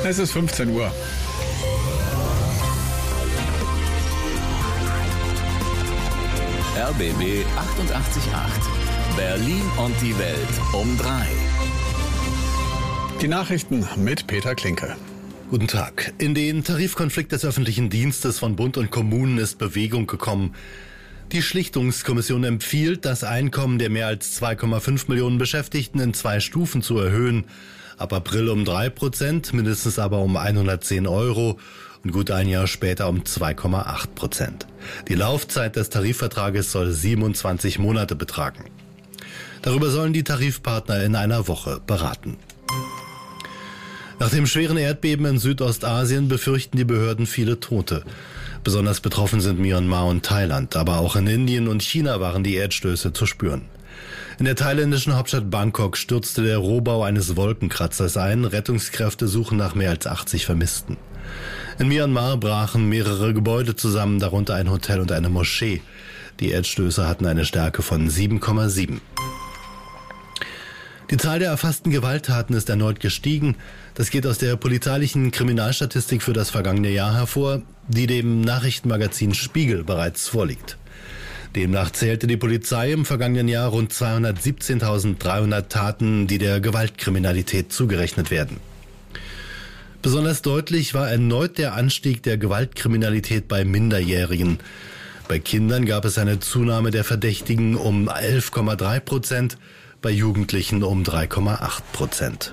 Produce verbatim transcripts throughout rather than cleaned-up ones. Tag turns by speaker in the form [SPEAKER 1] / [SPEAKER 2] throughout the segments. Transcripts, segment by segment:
[SPEAKER 1] Es ist fünfzehn Uhr.
[SPEAKER 2] R B B achtundachtzig Komma acht. Berlin und die Welt um drei.
[SPEAKER 1] Die Nachrichten mit Peter Klinke.
[SPEAKER 3] Guten Tag. In den Tarifkonflikt des öffentlichen Dienstes von Bund und Kommunen ist Bewegung gekommen. Die Schlichtungskommission empfiehlt, das Einkommen der mehr als zwei Komma fünf Millionen Beschäftigten in zwei Stufen zu erhöhen. Ab April um drei Prozent, mindestens aber um hundertzehn Euro und gut ein Jahr später um zwei Komma acht Prozent. Die Laufzeit des Tarifvertrages soll siebenundzwanzig Monate betragen. Darüber sollen die Tarifpartner in einer Woche beraten. Nach dem schweren Erdbeben in Südostasien befürchten die Behörden viele Tote. Besonders betroffen sind Myanmar und Thailand, aber auch in Indien und China waren die Erdstöße zu spüren. In der thailändischen Hauptstadt Bangkok stürzte der Rohbau eines Wolkenkratzers ein. Rettungskräfte suchen nach mehr als achtzig Vermissten. In Myanmar brachen mehrere Gebäude zusammen, darunter ein Hotel und eine Moschee. Die Erdstöße hatten eine Stärke von sieben Komma sieben. Die Zahl der erfassten Gewalttaten ist erneut gestiegen. Das geht aus der polizeilichen Kriminalstatistik für das vergangene Jahr hervor, die dem Nachrichtenmagazin Spiegel bereits vorliegt. Demnach zählte die Polizei im vergangenen Jahr rund zweihundertsiebzehntausenddreihundert Taten, die der Gewaltkriminalität zugerechnet werden. Besonders deutlich war erneut der Anstieg der Gewaltkriminalität bei Minderjährigen. Bei Kindern gab es eine Zunahme der Verdächtigen um elf Komma drei Prozent, bei Jugendlichen um drei Komma acht Prozent.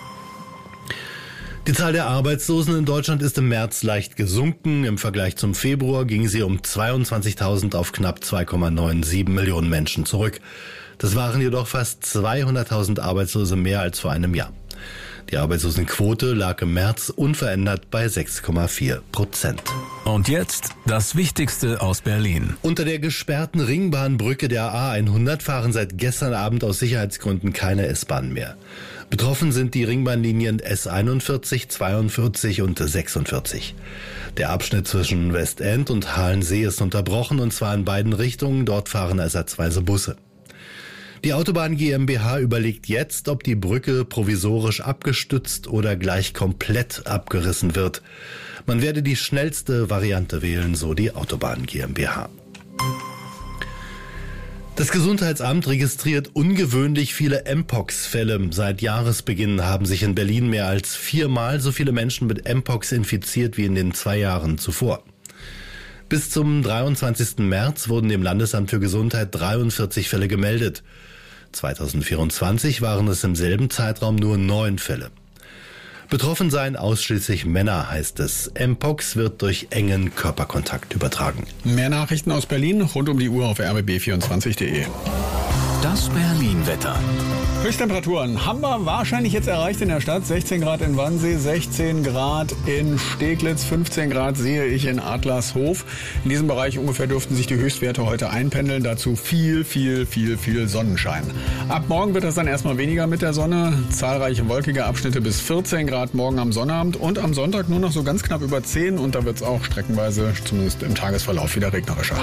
[SPEAKER 3] Die Zahl der Arbeitslosen in Deutschland ist im März leicht gesunken. Im Vergleich zum Februar ging sie um zweiundzwanzigtausend auf knapp zwei Komma siebenundneunzig Millionen Menschen zurück. Das waren jedoch fast zweihunderttausend Arbeitslose mehr als vor einem Jahr. Die Arbeitslosenquote lag im März unverändert bei sechs Komma vier Prozent.
[SPEAKER 2] Und jetzt das Wichtigste aus Berlin.
[SPEAKER 3] Unter der gesperrten Ringbahnbrücke der A hundert fahren seit gestern Abend aus Sicherheitsgründen keine S-Bahnen mehr. Betroffen sind die Ringbahnlinien S einundvierzig, zweiundvierzig und sechsundvierzig. Der Abschnitt zwischen Westend und Halensee ist unterbrochen, und zwar in beiden Richtungen. Dort fahren ersatzweise Busse. Die Autobahn GmbH überlegt jetzt, ob die Brücke provisorisch abgestützt oder gleich komplett abgerissen wird. Man werde die schnellste Variante wählen, so die Autobahn GmbH. Das Gesundheitsamt registriert ungewöhnlich viele Mpox-Fälle. Seit Jahresbeginn haben sich in Berlin mehr als viermal so viele Menschen mit Mpox infiziert wie in den zwei Jahren zuvor. Bis zum dreiundzwanzigsten März wurden dem Landesamt für Gesundheit dreiundvierzig Fälle gemeldet. zweitausendvierundzwanzig waren es im selben Zeitraum nur neun Fälle. Betroffen seien ausschließlich Männer, heißt es. Mpox wird durch engen Körperkontakt übertragen.
[SPEAKER 1] Mehr Nachrichten aus Berlin rund um die Uhr auf r b b vierundzwanzig punkt de.
[SPEAKER 2] Das Berlin-Wetter.
[SPEAKER 1] Höchsttemperaturen haben wir wahrscheinlich jetzt erreicht in der Stadt. sechzehn Grad in Wannsee, sechzehn Grad in Steglitz, fünfzehn Grad sehe ich in Adlershof. In diesem Bereich ungefähr dürften sich die Höchstwerte heute einpendeln. Dazu viel, viel, viel, viel Sonnenschein. Ab morgen wird es dann erstmal weniger mit der Sonne. Zahlreiche wolkige Abschnitte bis vierzehn Grad morgen am Sonnabend und am Sonntag nur noch so ganz knapp über zehn. Und da wird es auch streckenweise, zumindest im Tagesverlauf, wieder regnerischer.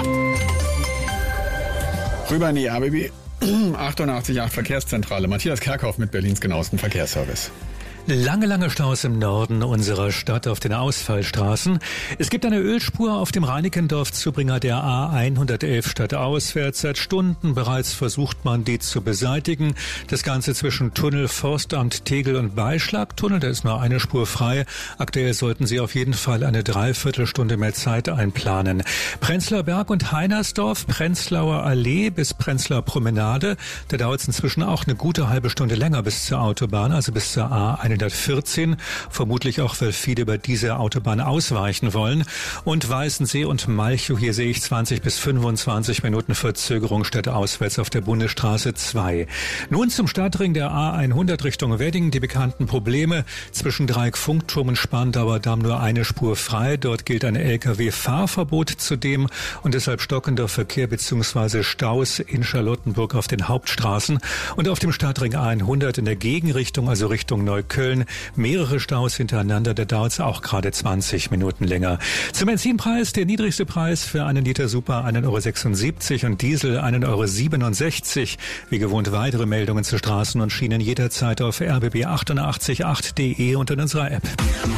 [SPEAKER 1] Rüber in die R B B achtundachtzig Komma acht Verkehrszentrale. Matthias Kerkhoff mit Berlins genauestem Verkehrsservice.
[SPEAKER 4] Lange, lange Staus im Norden unserer Stadt auf den Ausfallstraßen. Es gibt eine Ölspur auf dem Reinickendorf-Zubringer der A hundertelf stadtauswärts. Seit Stunden bereits versucht man, die zu beseitigen. Das Ganze zwischen Tunnel, Forstamt, Tegel und Beischlagtunnel. Da ist nur eine Spur frei. Aktuell sollten Sie auf jeden Fall eine Dreiviertelstunde mehr Zeit einplanen. Prenzlauer Berg und Heinersdorf, Prenzlauer Allee bis Prenzlauer Promenade. Da dauert es inzwischen auch eine gute halbe Stunde länger bis zur Autobahn, also bis zur A hundertvierzehn, vermutlich auch, weil viele über diese Autobahn ausweichen wollen. Und Weißensee und Malchow, hier sehe ich zwanzig bis fünfundzwanzig Minuten Verzögerung stadtauswärts auf der Bundesstraße zwei. Nun zum Stadtring der A hundert Richtung Wedding. Die bekannten Probleme zwischen Dreieck Funkturm und Spandauer Damm, nur eine Spur frei. Dort gilt ein L K W-Fahrverbot zudem und deshalb stockender Verkehr bzw. Staus in Charlottenburg auf den Hauptstraßen. Und auf dem Stadtring A hundert in der Gegenrichtung, also Richtung Neukölln, Köln. Mehrere Staus hintereinander, da dauert es auch gerade zwanzig Minuten länger. Zum Benzinpreis, der niedrigste Preis für einen Liter Super ein Euro sechsundsiebzig und Diesel ein Euro siebenundsechzig. Wie gewohnt weitere Meldungen zu Straßen und Schienen jederzeit auf r b b achtundachtzig punkt acht punkt de und in unserer App.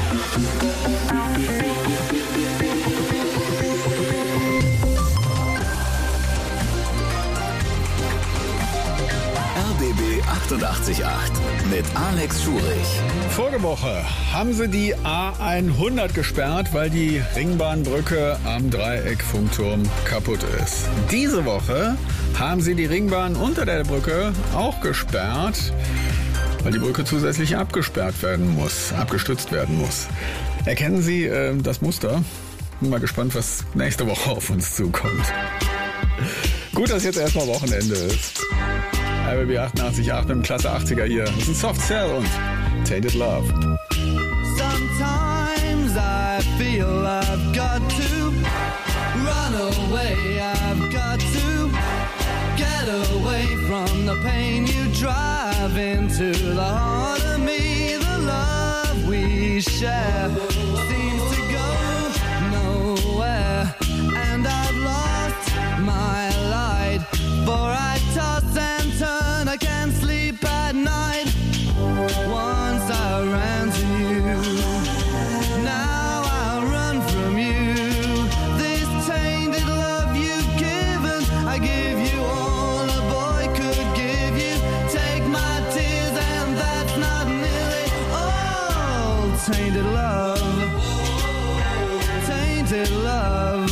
[SPEAKER 2] achtundachtzig Komma acht mit Alex Schurich.
[SPEAKER 1] Vorige Woche haben sie die A hundert gesperrt, weil die Ringbahnbrücke am Dreieckfunkturm kaputt ist. Diese Woche haben sie die Ringbahn unter der Brücke auch gesperrt, weil die Brücke zusätzlich abgesperrt werden muss, abgestützt werden muss. Erkennen Sie äh, das Muster? Bin mal gespannt, was nächste Woche auf uns zukommt. Gut, dass jetzt erstmal Wochenende ist. R B B achtundachtzig Komma acht mit dem Klasse achtziger hier. Das ist ein Soft Cell und Tainted Love.
[SPEAKER 5] Sometimes I feel I've got to run away. I've got to get away from the pain you drive into the heart of me. The love we share seems to go nowhere, and I've lost my light, for I toss and turn, I can't sleep at night. Once I ran to you, now I run from you. This tainted love you've given, I give you all a boy could give you. Take my tears and that's not nearly all. Tainted love, tainted love.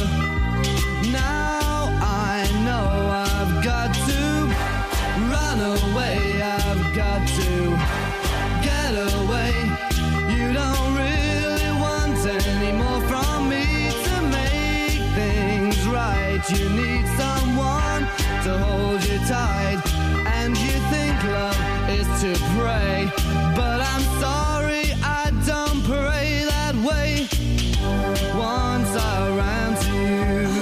[SPEAKER 5] Now I know I've got to run away, I've got to get away. You don't really want any more from me to make things right. You need someone to hold you tight, and you think love is to pray, but I'm sorry, I don't pray that way. Once I ran to you,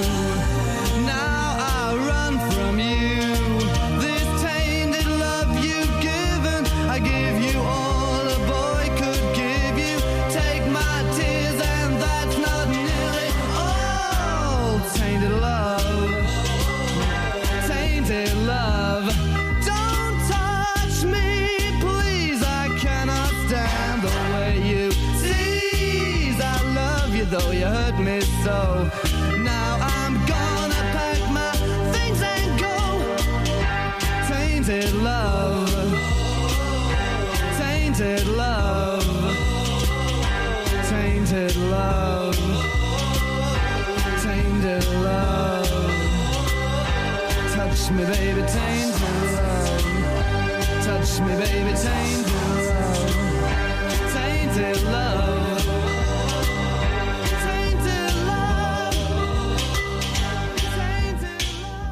[SPEAKER 5] now I run from you. This tainted love you've given, I give you all a boy could give you. Take my tears and that's not nearly all. Tainted love, tainted love. Don't touch me, please, I cannot stand the way you tease. I love you though you hurt me so. Now I'm gonna pack my things and go. Tainted love, tainted love, tainted love, tainted love. Touch me, baby, tainted love. Touch me, baby, tainted love. Tainted love. Tainted love. Tainted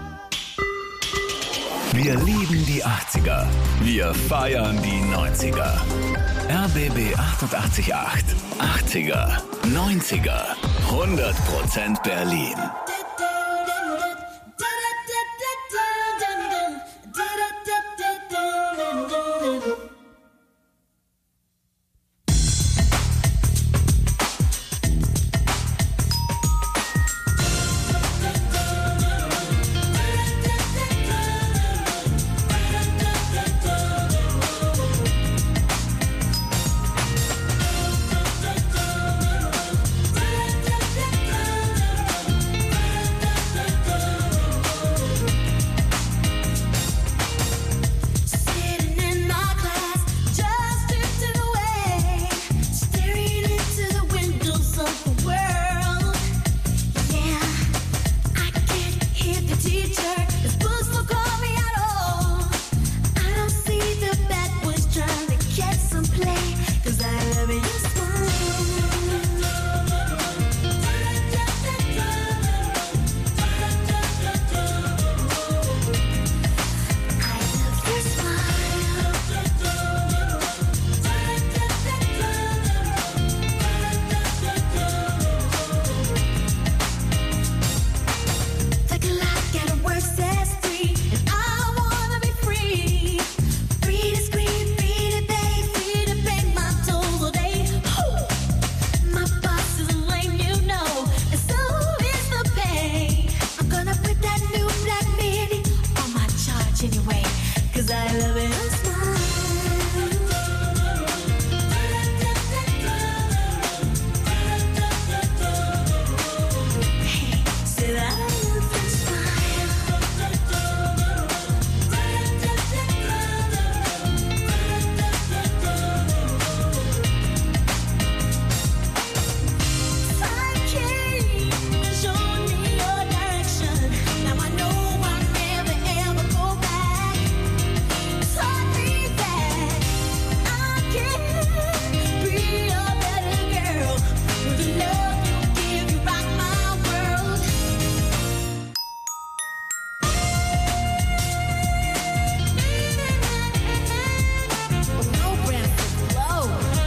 [SPEAKER 5] love.
[SPEAKER 2] Wir lieben die achtziger. Wir feiern die neunziger. R B B achtundachtzig Komma acht. achtziger, neunziger, hundert Prozent Berlin.
[SPEAKER 6] much anyway, 'cause I love it. I smile. Hey, say that I love your smile. Psyche, show me your direction. Now I know I'll never ever go back. Taught me that I can be a better girl. With the love you give, you rock my world. No brand for glow.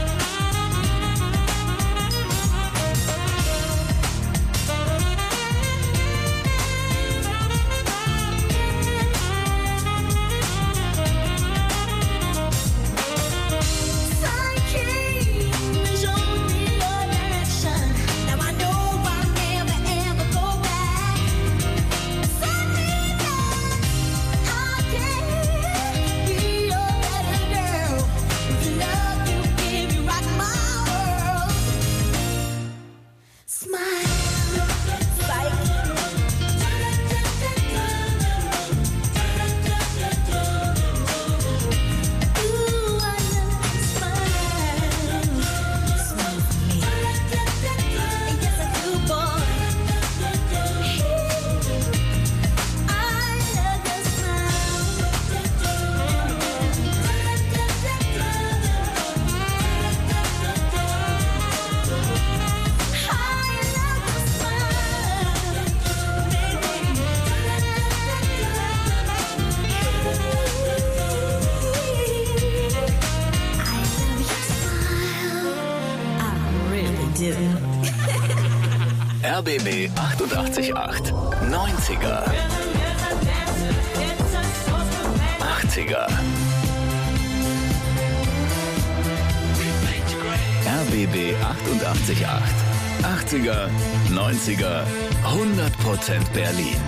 [SPEAKER 6] Psyche, show me your direction. Now I know I'll never ever go back. Taught me that I can be a better girl. With the love you give, you rock my world. Smile, psyche. Ooh, I love your smile. Smile for me. Yes, I do, boy. I love your smile. I love your smile, baby. I love your smile. I really do.
[SPEAKER 2] R B B achtundachtzig Komma acht. neunziger. achtziger. R B B achtundachtzig Komma acht. achtziger, neunziger, hundert Prozent Berlin.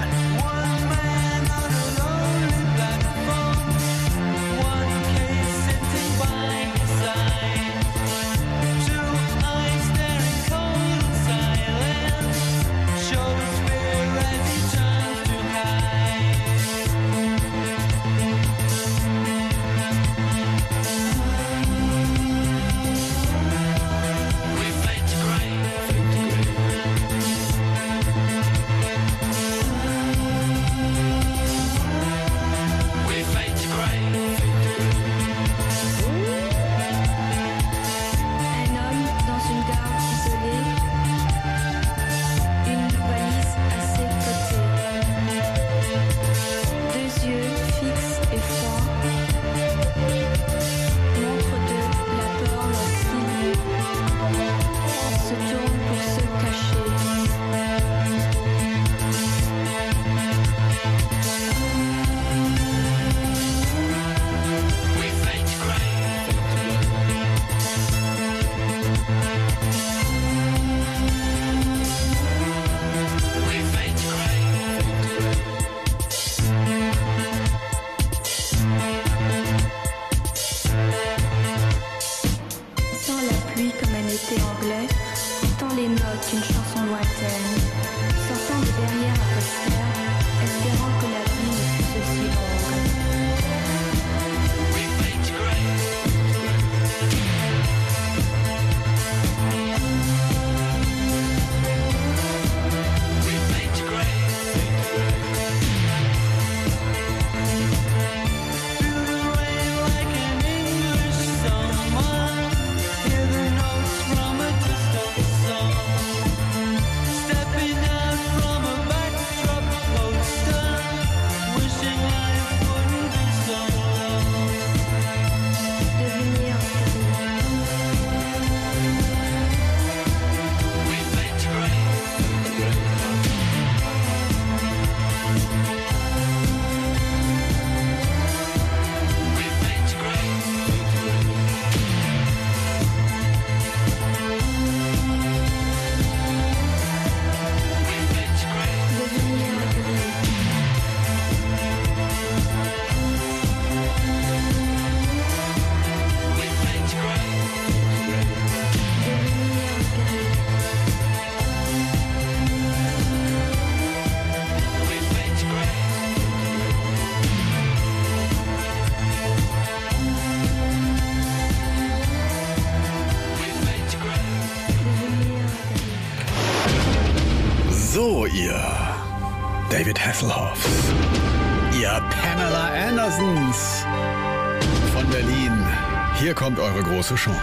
[SPEAKER 1] ihr David Hasselhoffs, ihr Pamela Andersons von Berlin. Hier kommt eure große Chance.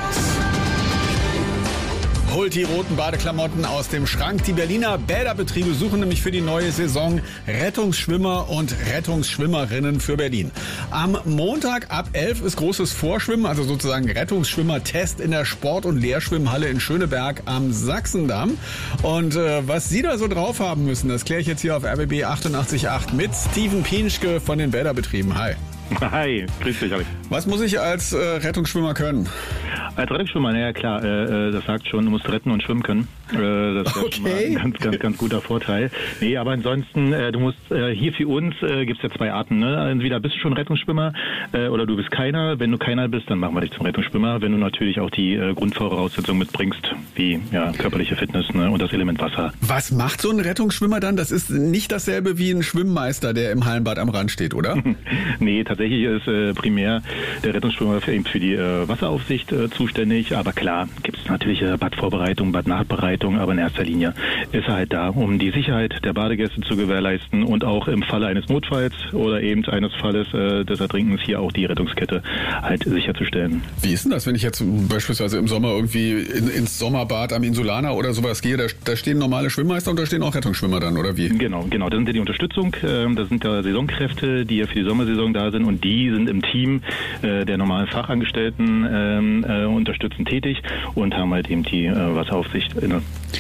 [SPEAKER 1] Holt die roten Badeklamotten aus dem Schrank. Die Berliner Bäderbetriebe suchen nämlich für die neue Saison Rettungsschwimmer und Rettungsschwimmerinnen für Berlin. Am Montag ab elf ist großes Vorschwimmen, also sozusagen Rettungsschwimmer-Test in der Sport- und Lehrschwimmhalle in Schöneberg am Sachsendamm. Und äh, was Sie da so drauf haben müssen, das kläre ich jetzt hier auf R B B achtundachtzig Komma acht mit Steven Pienschke von den Bäderbetrieben. Hi.
[SPEAKER 7] Hi, grüß dich, Alex.
[SPEAKER 1] Was muss ich als äh, Rettungsschwimmer können?
[SPEAKER 7] Als Rettungsschwimmer, naja klar, äh, das sagt schon, du musst retten und schwimmen können. Äh, das ist ja schon mal
[SPEAKER 1] Okay.
[SPEAKER 7] ein ganz, ganz, ganz guter Vorteil. Nee, aber ansonsten, äh, du musst, äh, hier für uns äh, gibt es ja zwei Arten. Ne? Entweder bist du schon Rettungsschwimmer äh, oder du bist keiner. Wenn du keiner bist, dann machen wir dich zum Rettungsschwimmer. Wenn du natürlich auch die äh, Grundvoraussetzungen mitbringst, wie ja, körperliche Fitness, ne? Und das Element Wasser.
[SPEAKER 1] Was macht so ein Rettungsschwimmer dann? Das ist nicht dasselbe wie ein Schwimmmeister, der im Hallenbad am Rand steht, oder?
[SPEAKER 7] Nee, tatsächlich ist äh, primär der Rettungsschwimmer für, für die äh, Wasseraufsicht äh, zuständig. Aber klar, gibt es natürlich äh, Badvorbereitung, Badnachbereitung, aber in erster Linie ist er halt da, um die Sicherheit der Badegäste zu gewährleisten und auch im Falle eines Notfalls oder eben eines Falles äh, des Ertrinkens hier auch die Rettungskette halt sicherzustellen.
[SPEAKER 1] Wie ist denn das, wenn ich jetzt beispielsweise im Sommer irgendwie in, ins Sommerbad am Insulaner oder sowas gehe? Da, da stehen normale Schwimmmeister und da stehen auch Rettungsschwimmer dann, oder wie?
[SPEAKER 7] Genau, genau. Das sind ja die Unterstützung. Ähm, das sind ja Saisonkräfte, die ja für die Sommersaison da sind und die sind im Team äh, der normalen Fachangestellten ähm, äh, unterstützend tätig und haben halt eben die äh, Wasseraufsicht inne.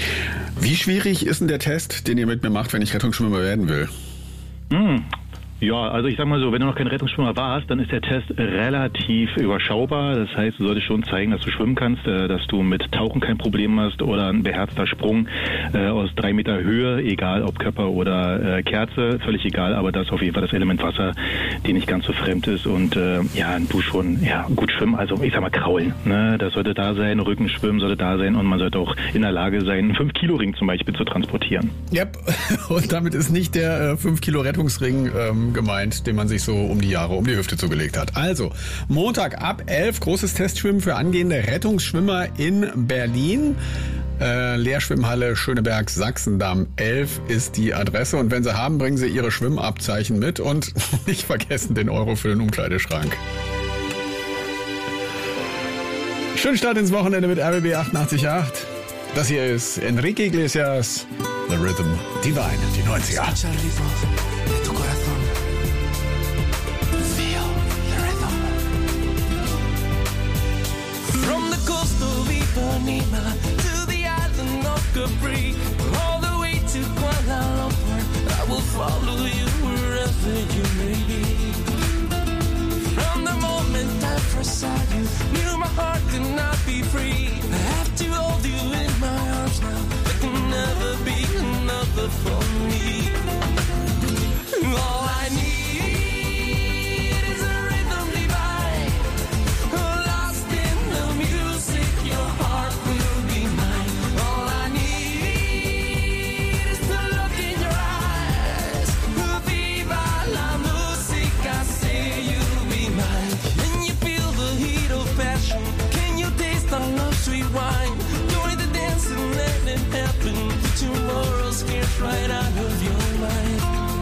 [SPEAKER 1] Wie schwierig ist denn der Test, den ihr mit mir macht, wenn ich Rettungsschwimmer werden will?
[SPEAKER 7] Hm. Ja, also ich sag mal so, wenn du noch kein Rettungsschwimmer warst, dann ist der Test relativ überschaubar. Das heißt, du solltest schon zeigen, dass du schwimmen kannst, äh, dass du mit Tauchen kein Problem hast oder ein beherzter Sprung äh, aus drei Meter Höhe, egal ob Körper oder äh, Kerze, völlig egal, aber das ist auf jeden Fall das Element Wasser, die nicht ganz so fremd ist und äh, ja, du schon ja, gut schwimmen, also ich sag mal kraulen. Ne? Das sollte da sein, Rückenschwimmen sollte da sein und man sollte auch in der Lage sein, einen fünf Kilo Ring zum Beispiel zu transportieren.
[SPEAKER 1] Yep. Und damit ist nicht der äh, fünf Kilo Rettungsring ähm, gemeint, den man sich so um die Jahre um die Hüfte zugelegt hat. Also, Montag ab elf, großes Testschwimmen für angehende Rettungsschwimmer in Berlin. Äh, Lehrschwimmhalle Schöneberg, Sachsendamm elf ist die Adresse. Und wenn Sie haben, bringen Sie Ihre Schwimmabzeichen mit und nicht vergessen den Euro für den Umkleideschrank. Schönen Start ins Wochenende mit R B B achtundachtzig Komma acht. Das hier ist Enrique Iglesias, The Rhythm Divine, die neunziger.
[SPEAKER 5] Escucha el ritmo de tu corazón. Feel the rhythm. From the coast of Ipanema to the island of Capri, all the way to Kuala Lumpur, I will follow you wherever you may be. From the moment I first saw you, knew my heart could not be free. I have to hold you in my arms now. There can never be another for me. All I need is a rhythm divine. Lost in the music, your heart will be mine. All I need is to look in your eyes. Viva la música, say you'll be mine. Can you feel the heat of passion? Can you taste our love, sweet wine? Join the dance and let it happen. Put tomorrow's cares right out of your mind.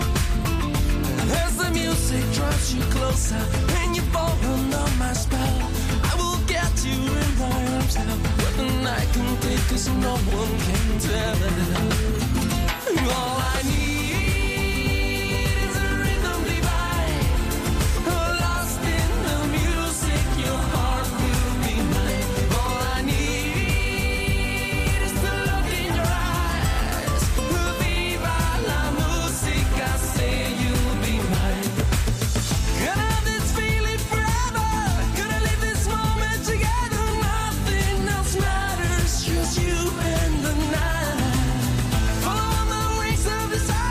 [SPEAKER 5] As the music draws you closer and you fall under my spell, I will get you in my arms now. What the night can take, 'cause no one can tell. All I need is a rhythm divine. Lost in the music, your heart will be mine. All I need is to look in your eyes. Viva la música, say you'll be mine. Gonna have this feeling forever. Gonna live this moment together. Nothing else matters, just you and the night. Follow the wings of the sun.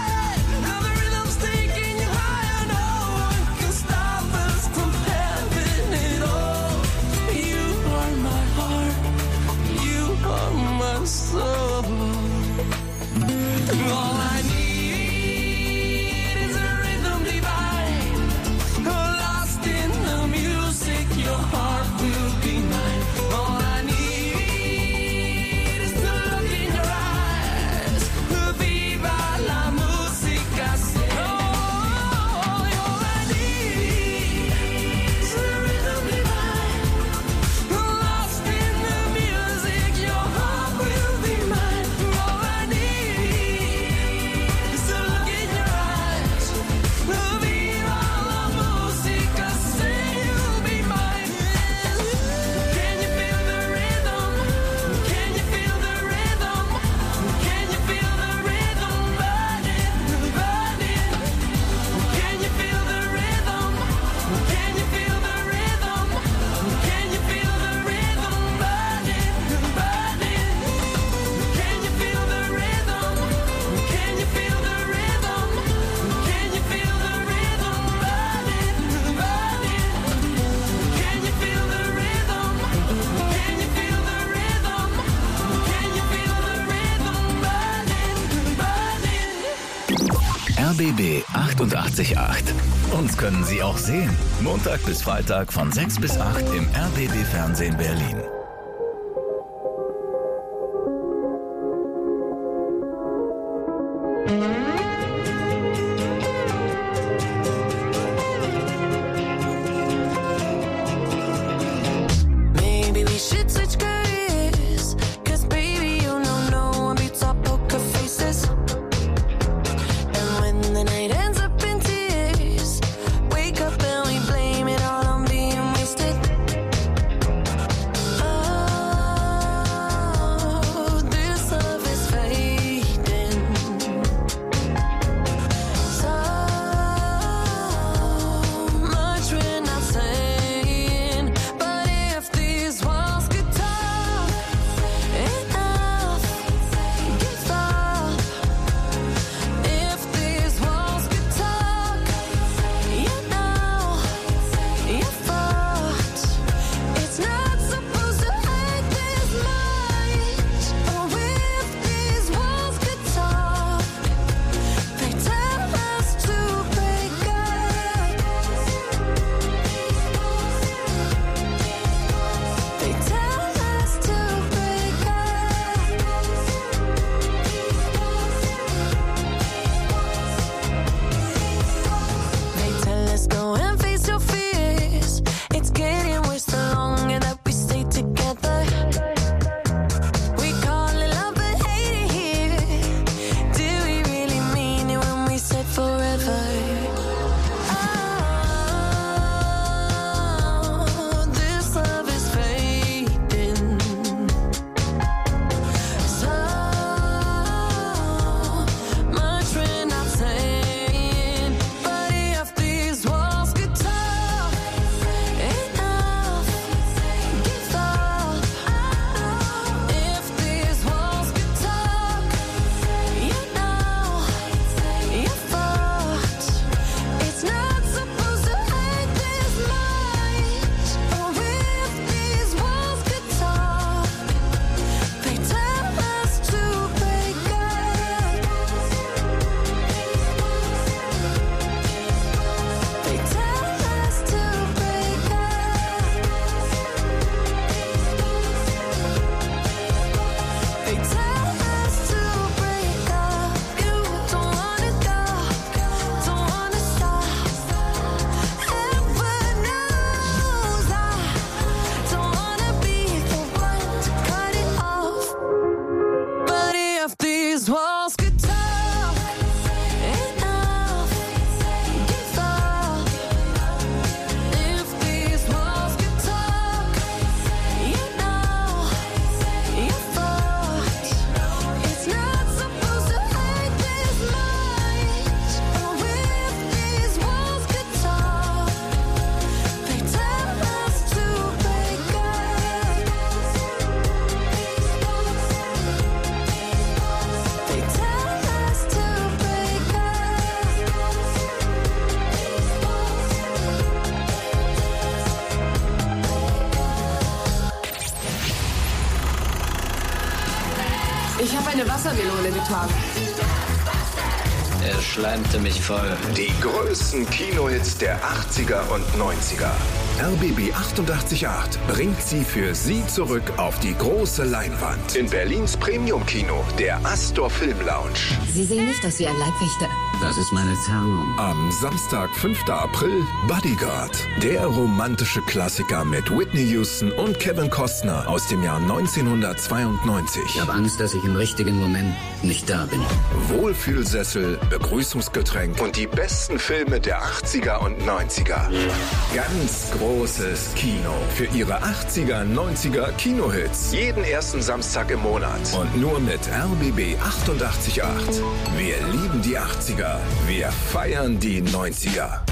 [SPEAKER 2] B B achtundachtzig Komma acht. Uns können Sie auch sehen. Montag bis Freitag von sechs bis acht im R B B Fernsehen Berlin.
[SPEAKER 8] Maybe we should switch careers, 'cause baby, you know no one beats our poker faces. And when the night ends up in tears, wake up and we blame it all on being wasted. Oh, this love is fading. So much we're not saying, but if these walls could talk, enough, give up. If these walls could talk, you know, you're fucked. It's not supposed to hurt this much. Oh, if these walls could talk, they tell us to break up. They tell us to break up. They tell us go and face your fears. It's getting worse the longer that we stay together. We call it love but hate it here. Do we really mean it when we said forever? Oh, this love is fading. So much we're not saying, but if these walls could talk, enough, give up. If these walls could talk, you know, you're fucked. It's not supposed to hurt this much. Oh, if these walls could talk, they tell us to break up. They tell us to break up. They tell us to break up. You don't wanna go, don't wanna stop. Heaven knows I don't wanna be the one to cut it off. But if these walls could talk, enough, give up. If these walls could talk, you know, you're fucked. It's not supposed to hurt this much. Oh, if these walls could talk, they tell us to break up. They tell us to break up.
[SPEAKER 9] Ich habe eine Wassermelone getragen.
[SPEAKER 10] Er schleimte mich voll.
[SPEAKER 11] Die größten Kinohits der achtziger und neunziger. R B B achtundachtzig Komma acht bringt sie für Sie zurück auf die große Leinwand. In Berlins Premium-Kino, der Astor Film Lounge.
[SPEAKER 9] Sie sehen nicht aus wie ein Leibwächter.
[SPEAKER 10] Das ist meine Tarnung.
[SPEAKER 11] Am Samstag, fünften April, Bodyguard. Der romantische Klassiker mit Whitney Houston und Kevin Costner aus dem Jahr neunzehnhundertzweiundneunzig.
[SPEAKER 10] Ich habe Angst, dass ich im richtigen Moment nicht da bin.
[SPEAKER 11] Wohlfühlsessel, Begrüßungsgetränk und die besten Filme der achtziger und neunziger. Ganz großes Kino für Ihre achtziger, neunziger Kinohits. Jeden ersten Samstag im Monat. Und nur mit R B B achtundachtzig Komma acht. Wir lieben die achtziger. Wir feiern die neunziger.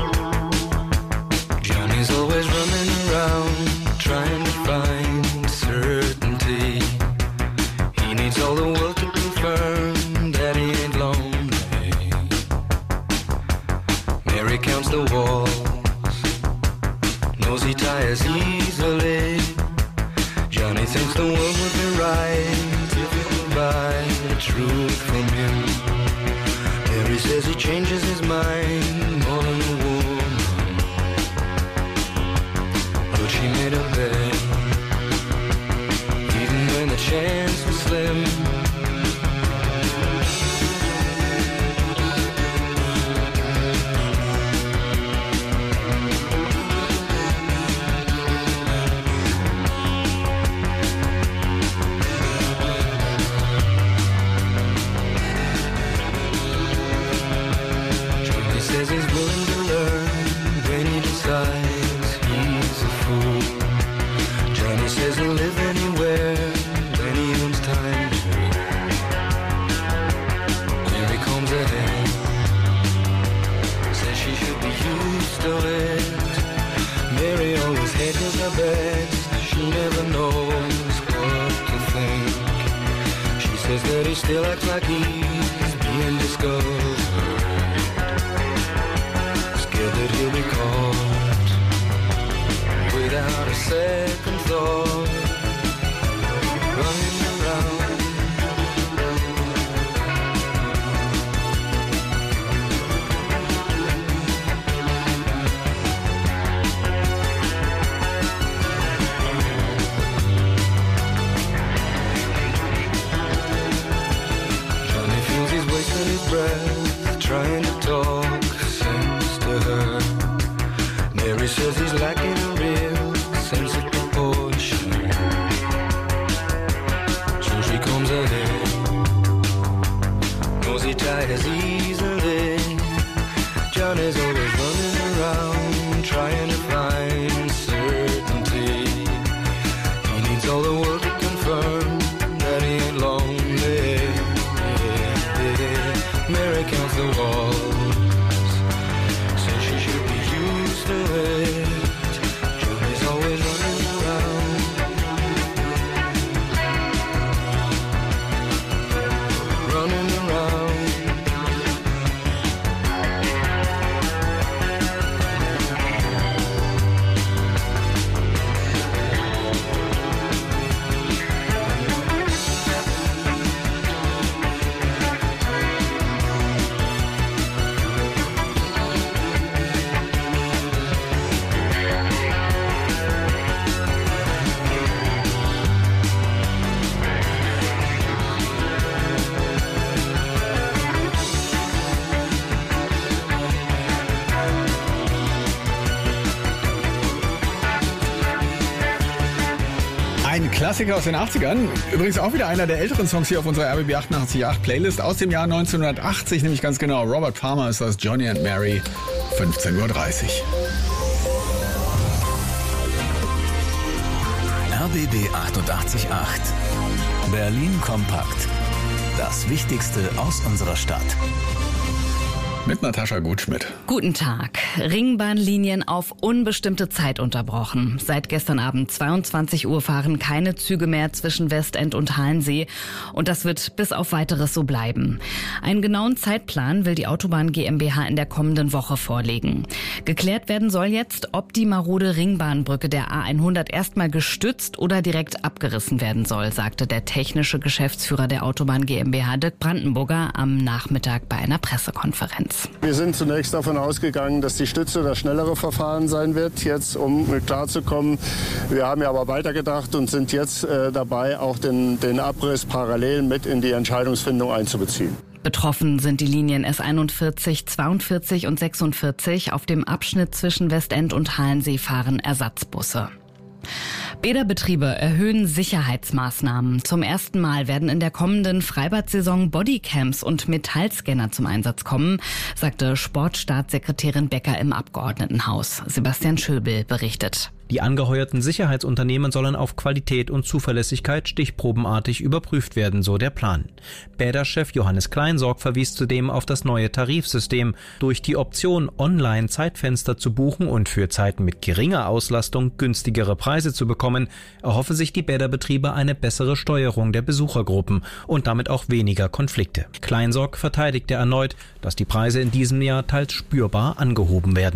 [SPEAKER 5] Johnny's always running around trying to find the truth from him. Harry says he changes his mind more than a woman, but she made a bet, even when the chance was slim. Says he's willing to learn when he decides he's a fool. Johnny says he'll live anywhere when he owns time to. Here he comes ahead, says she should be used to it. Mary always hedges her bets, she never knows what to think. She says that he still acts like he's being discovered, that he'll be caught without a second thought, running around. Johnny feels he's wasting his breath, trying to talk sense to her. Mary says he's lacking a real sense of proportion, so she comes ahead, knows he tires easily. Johnny's always running around trying to find certainty. He needs all the world to confirm that he ain't lonely. Mary counts the walls, says she should be used to it. Johnny's always running around, running around.
[SPEAKER 1] Ein Klassiker aus den achtzigern. Übrigens auch wieder einer der älteren Songs hier auf unserer R B B achtundachtzig Komma acht Playlist aus dem Jahr neunzehnhundertachtzig, nämlich ganz genau. Robert Palmer ist das, Johnny and Mary, fünfzehn Uhr dreißig.
[SPEAKER 2] R B B achtundachtzig Komma acht. Berlin kompakt. Das Wichtigste aus unserer Stadt.
[SPEAKER 1] Mit Natascha Gutschmidt.
[SPEAKER 12] Guten Tag. Ringbahnlinien auf unbestimmte Zeit unterbrochen. Seit gestern Abend zweiundzwanzig Uhr fahren keine Züge mehr zwischen Westend und Halensee. Und das wird bis auf Weiteres so bleiben. Einen genauen Zeitplan will die Autobahn GmbH in der kommenden Woche vorlegen. Geklärt werden soll jetzt, ob die marode Ringbahnbrücke der A hundert erstmal gestützt oder direkt abgerissen werden soll, sagte der technische Geschäftsführer der Autobahn GmbH, Dirk Brandenburger, am Nachmittag bei einer Pressekonferenz.
[SPEAKER 13] Wir sind zunächst davon ausgegangen, dass die Stütze das schnellere Verfahren sein wird, jetzt um klarzukommen. Wir haben ja aber weitergedacht und sind jetzt äh, dabei, auch den, den Abriss parallel mit in die Entscheidungsfindung einzubeziehen.
[SPEAKER 12] Betroffen sind die Linien S einundvierzig, zweiundvierzig und sechsundvierzig. Auf dem Abschnitt zwischen Westend und Halensee fahren Ersatzbusse. Bäderbetriebe erhöhen Sicherheitsmaßnahmen. Zum ersten Mal werden in der kommenden Freibad-Saison Bodycams und Metallscanner zum Einsatz kommen, sagte Sportstaatssekretärin Becker im Abgeordnetenhaus. Sebastian Schöbel berichtet.
[SPEAKER 14] Die angeheuerten Sicherheitsunternehmen sollen auf Qualität und Zuverlässigkeit stichprobenartig überprüft werden, so der Plan. Bäderchef Johannes Kleinsorg verwies zudem auf das neue Tarifsystem. Durch die Option, online Zeitfenster zu buchen und für Zeiten mit geringer Auslastung günstigere Preise zu bekommen, erhoffe sich die Bäderbetriebe eine bessere Steuerung der Besuchergruppen und damit auch weniger Konflikte. Kleinsorg verteidigte erneut, dass die Preise in diesem Jahr teils spürbar angehoben werden.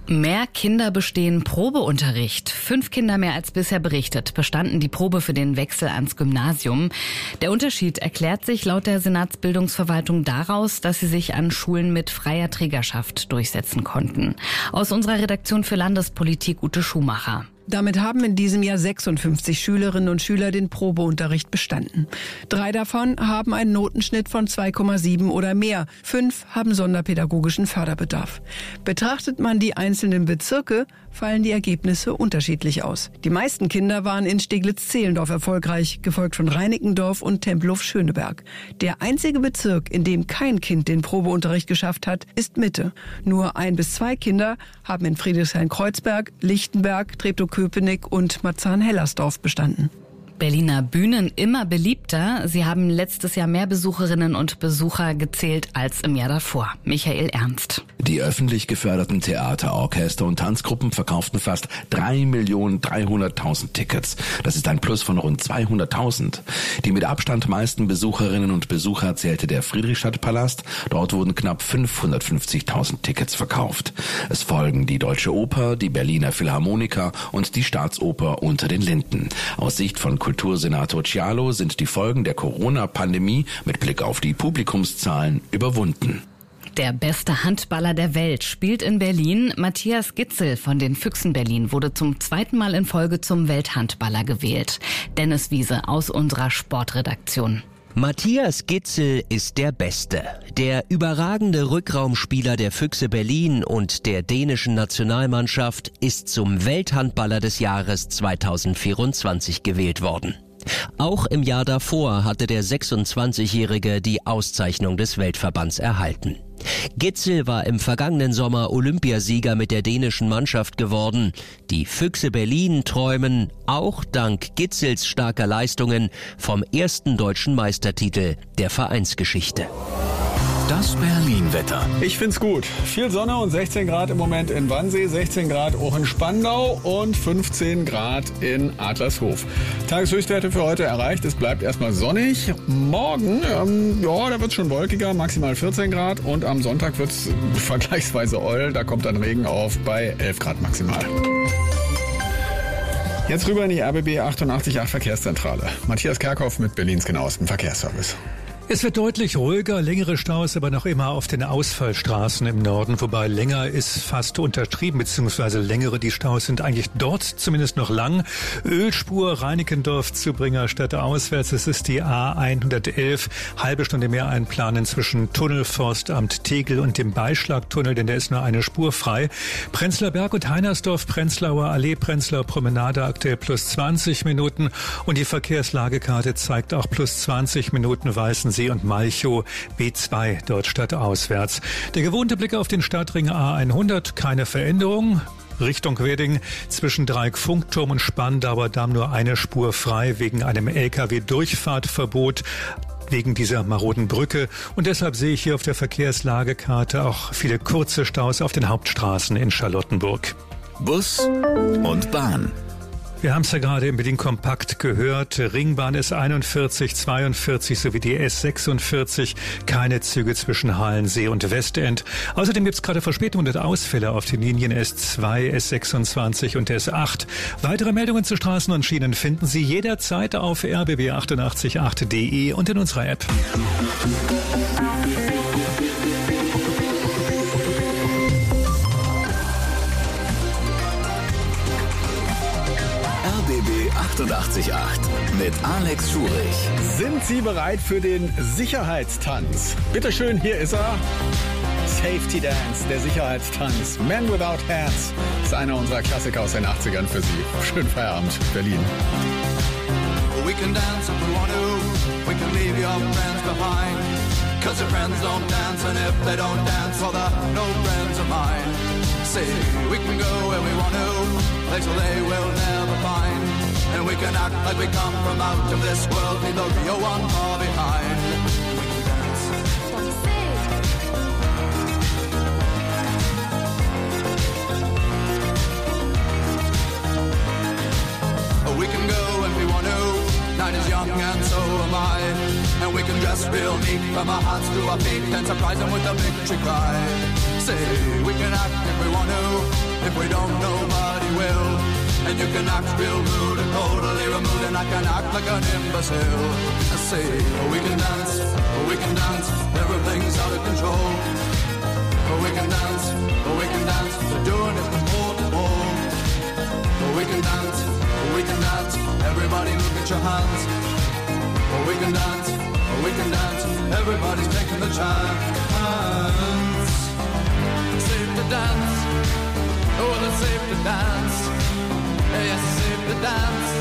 [SPEAKER 12] Mehr Kinder bestehen Probeunterricht. Fünf Kinder mehr als bisher berichtet bestanden die Probe für den Wechsel ans Gymnasium. Der Unterschied erklärt sich laut der Senatsbildungsverwaltung daraus, dass sie sich an Schulen mit freier Trägerschaft durchsetzen konnten. Aus unserer Redaktion für Landespolitik Ute Schumacher.
[SPEAKER 15] Damit haben in diesem Jahr sechsundfünfzig Schülerinnen und Schüler den Probeunterricht bestanden. Drei davon haben einen Notenschnitt von zwei Komma sieben oder mehr. Fünf haben sonderpädagogischen Förderbedarf. Betrachtet man die einzelnen Bezirke, fallen die Ergebnisse unterschiedlich aus. Die meisten Kinder waren in Steglitz-Zehlendorf erfolgreich, gefolgt von Reinickendorf und Tempelhof-Schöneberg. Der einzige Bezirk, in dem kein Kind den Probeunterricht geschafft hat, ist Mitte. Nur ein bis zwei Kinder haben in Friedrichshain-Kreuzberg, Lichtenberg, Treptow-Köpenick und Marzahn-Hellersdorf bestanden.
[SPEAKER 12] Berliner Bühnen immer beliebter. Sie haben letztes Jahr mehr Besucherinnen und Besucher gezählt als im Jahr davor. Michael Ernst.
[SPEAKER 16] Die öffentlich geförderten Theater, Orchester und Tanzgruppen verkauften fast drei Millionen dreihunderttausend Tickets. Das ist ein Plus von rund zweihunderttausend. Die mit Abstand meisten Besucherinnen und Besucher zählte der Friedrichstadtpalast. Dort wurden knapp fünfhundertfünfzigtausend Tickets verkauft. Es folgen die Deutsche Oper, die Berliner Philharmoniker und die Staatsoper Unter den Linden. Aus Sicht von Kultursenator Cialo sind die Folgen der Corona-Pandemie mit Blick auf die Publikumszahlen überwunden.
[SPEAKER 12] Der beste Handballer der Welt spielt in Berlin. Matthias Gitzel von den Füchsen Berlin wurde zum zweiten Mal in Folge zum Welthandballer gewählt. Dennis Wiese aus unserer Sportredaktion.
[SPEAKER 17] Matthias Gitzel ist der Beste. Der überragende Rückraumspieler der Füchse Berlin und der dänischen Nationalmannschaft ist zum Welthandballer des Jahres zweitausendvierundzwanzig gewählt worden. Auch im Jahr davor hatte der sechsundzwanzigjährige die Auszeichnung des Weltverbands erhalten. Gitzel war im vergangenen Sommer Olympiasieger mit der dänischen Mannschaft geworden. Die Füchse Berlin träumen, auch dank Gitzels starker Leistungen, vom ersten deutschen Meistertitel der Vereinsgeschichte.
[SPEAKER 2] Das Berlin-Wetter.
[SPEAKER 1] Ich find's gut. Viel Sonne und sechzehn Grad im Moment in Wannsee, sechzehn Grad auch in Spandau und fünfzehn Grad in Adlershof. Tageshöchstwerte für heute erreicht. Es bleibt erstmal sonnig. Morgen, ähm, ja, da wird's schon wolkiger, maximal vierzehn Grad. Und am Sonntag wird's vergleichsweise oll. Da kommt dann Regen auf bei elf Grad maximal. Jetzt rüber in die R B B achtundachtzig Komma acht Verkehrszentrale. Matthias Kerkhoff mit Berlins genauestem Verkehrsservice.
[SPEAKER 4] Es wird deutlich ruhiger, längere Staus aber noch immer auf den Ausfallstraßen im Norden, wobei länger ist fast untertrieben, beziehungsweise längere, die Staus sind eigentlich dort zumindest noch lang. Ölspur Reinickendorf zu Bringerstadt auswärts, es ist die A hundertelf, halbe Stunde mehr einplanen zwischen Tunnelforstamt Tegel und dem Beischlagtunnel, denn da ist nur eine Spur frei. Prenzlauer Berg und Heinersdorf, Prenzlauer Allee, Prenzlauer Promenade aktuell plus zwanzig Minuten und die Verkehrslagekarte zeigt auch plus zwanzig Minuten Weißensee und Malchow B zwei, dort stadtauswärts. Der gewohnte Blick auf den Stadtring A hundert, keine Veränderung. Richtung Wedding zwischen Dreieck-Funkturm und Spandauer Damm nur eine Spur frei wegen einem L K W-Durchfahrtverbot. Wegen dieser maroden Brücke. Und deshalb sehe ich hier auf der Verkehrslagekarte auch viele kurze Staus auf den Hauptstraßen in Charlottenburg.
[SPEAKER 2] Bus und Bahn.
[SPEAKER 4] Wir haben es ja gerade im Berlin Kompakt gehört. Ringbahn S einundvierzig, zweiundvierzig sowie die S sechsundvierzig. Keine Züge zwischen Halensee und Westend. Außerdem gibt es gerade Verspätungen und Ausfälle auf den Linien S zwei, S sechsundzwanzig und S acht. Weitere Meldungen zu Straßen und Schienen finden Sie jederzeit auf r b b achtundachtzig Komma acht punkt d e und in unserer App.
[SPEAKER 2] achtundachtzig Komma acht mit Alex Schurich.
[SPEAKER 1] Sind Sie bereit für den Sicherheitstanz? Bitte schön, hier ist er. Safety Dance, der Sicherheitstanz. Man Without Hats ist einer unserer Klassiker aus den achtzigern für Sie. Schönen Feierabend, Berlin.
[SPEAKER 5] We can dance if we want to. We can leave your friends behind. Cause your friends don't dance, and if they don't dance, well, they're no friends of mine. See, we can go where we want to, places they will never find. And we can act like we come from out of this world, leave the real one far behind. We can dance. We can go if we want to. Night is young and so am I. And we can dress real neat from our hearts to our feet and surprise them with a victory cry. Say, we can act if we want to, if we don't, nobody will. And you can act real rude and totally removed, and I can act like an imbecile. I say, we can dance, we can dance, everything's out of control. We can dance, we can dance, we're doing it from pole to pole. We can dance, we can dance, everybody look at your hands. We can dance, we can dance, everybody's taking the chance. Safe to dance, oh, it's safe to dance. Yes, it's safe to dance.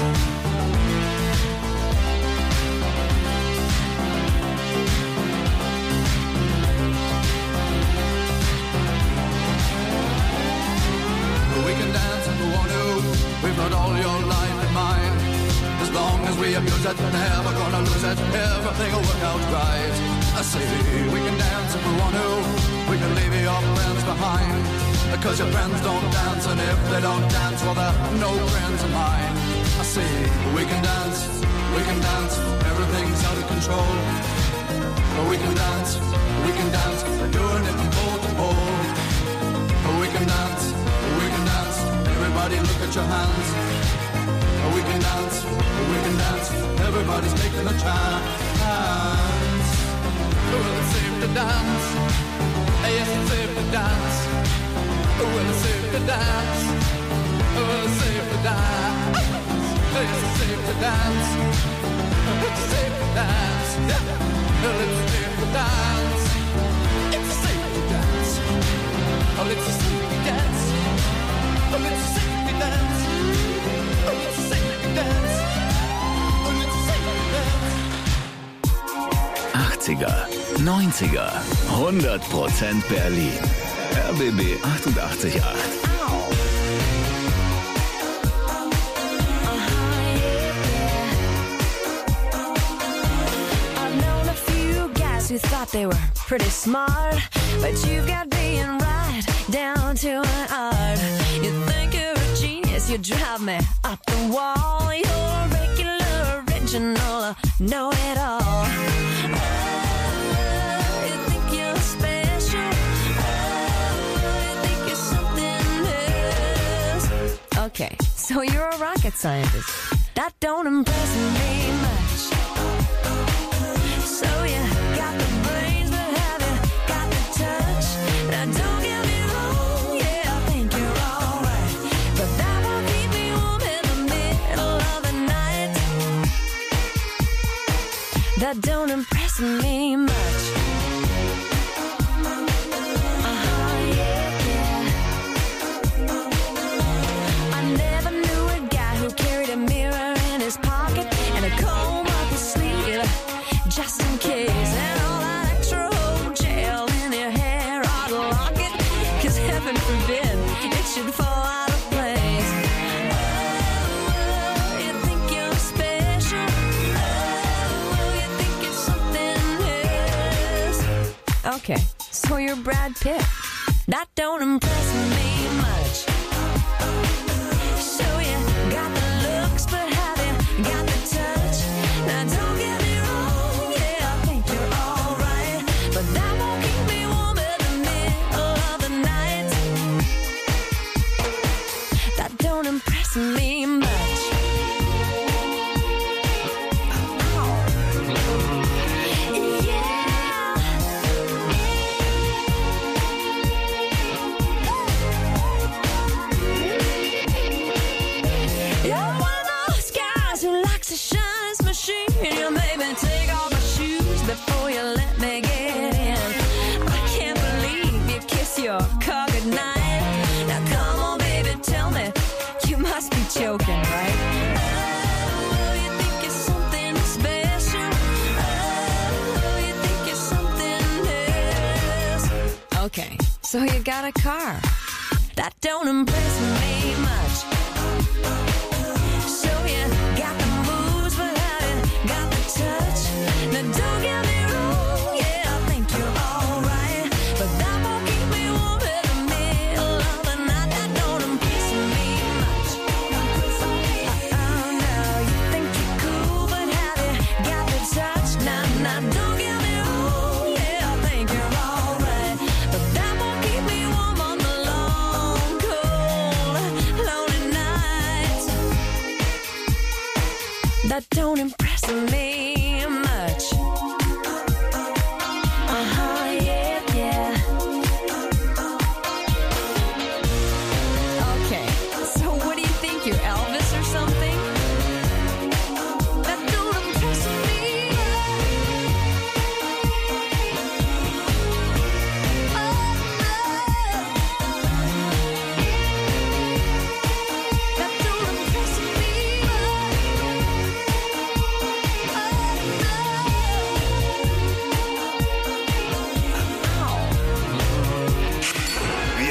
[SPEAKER 5] We can dance if we want to. We've got all your life in mind. As long as we abuse it, never gonna lose it. Everything will work out right. I say we can dance if we want to. We can leave your friends behind. Because your friends don't dance, and if they don't dance, well, they're no friends of mine. I say we can dance, we can dance. Everything's out of control. But we can dance, we can dance. We're doing it from pole to pole. But we can dance, we can dance. Everybody look at your hands. We can dance, we can dance. Everybody's taking a chance. Well, it's safe to dance. Yes, it's safe to dance. Well, it's safe to dance. Well, it's safe to dance. Yes, it's safe to dance. It's safe to dance. Yeah. Well, it's safe to dance. It's safe to dance. Oh, it's safe to dance. Oh, it's safe to dance. Oh, it's safe to dance. Oh, it's safe to dance.
[SPEAKER 2] achtziger, neunziger, hundert Prozent Berlin. R B B achtundachtzig Komma acht.
[SPEAKER 8] Who thought they were pretty smart, but you've got being right down to an art. You think you're a genius, you drive me up the wall. You're a regular, original, know-it-all. Oh, you think you're special. Oh, you think you're something else. Okay, so you're a rocket scientist. That don't impress me much. So you got the brains, but have you got the touch? Now don't get me wrong, yeah, I think you're alright, but that won't keep me warm in the middle of the night. That don't impress me much. Uh-huh, yeah, yeah. I never knew a guy who carried a mirror in his pocket and a comb up his sleeve, just in case, and all that extra old gel in your hair ought to lock it, cause heaven forbid it should fall out of place. Oh, you think you're special. Oh, you think you're something else. Okay, so you're Brad Pitt. That don't impress me much. So you got the looks, but have you got the touch? Now don't get me wrong, yeah, I think you're alright, but that won't keep me warm in the middle of the night. That don't impress me much. You're one of those guys who likes to shine his machine. You made me take off my shoes before you let me get in. I can't believe you kiss your car goodnight. Now come on, baby, tell me, you must be joking, right? Oh, you think you're something special. Oh, you think you're something else. Okay, so you got a car. That don't impress me much. So you got the moves, but have you got the touch? Now don't get me wrong, yeah, I think you're alright, but that won't keep me warm in the middle of the night. That don't impress me much. Oh no, you think you're cool, but have you got the touch? Now, now don't get me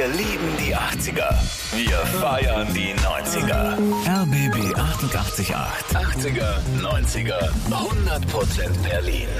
[SPEAKER 2] Wir lieben die achtziger. Wir feiern die neunziger. R B B achtundachtzig Komma acht. achtziger, neunziger, hundert Prozent Berlin.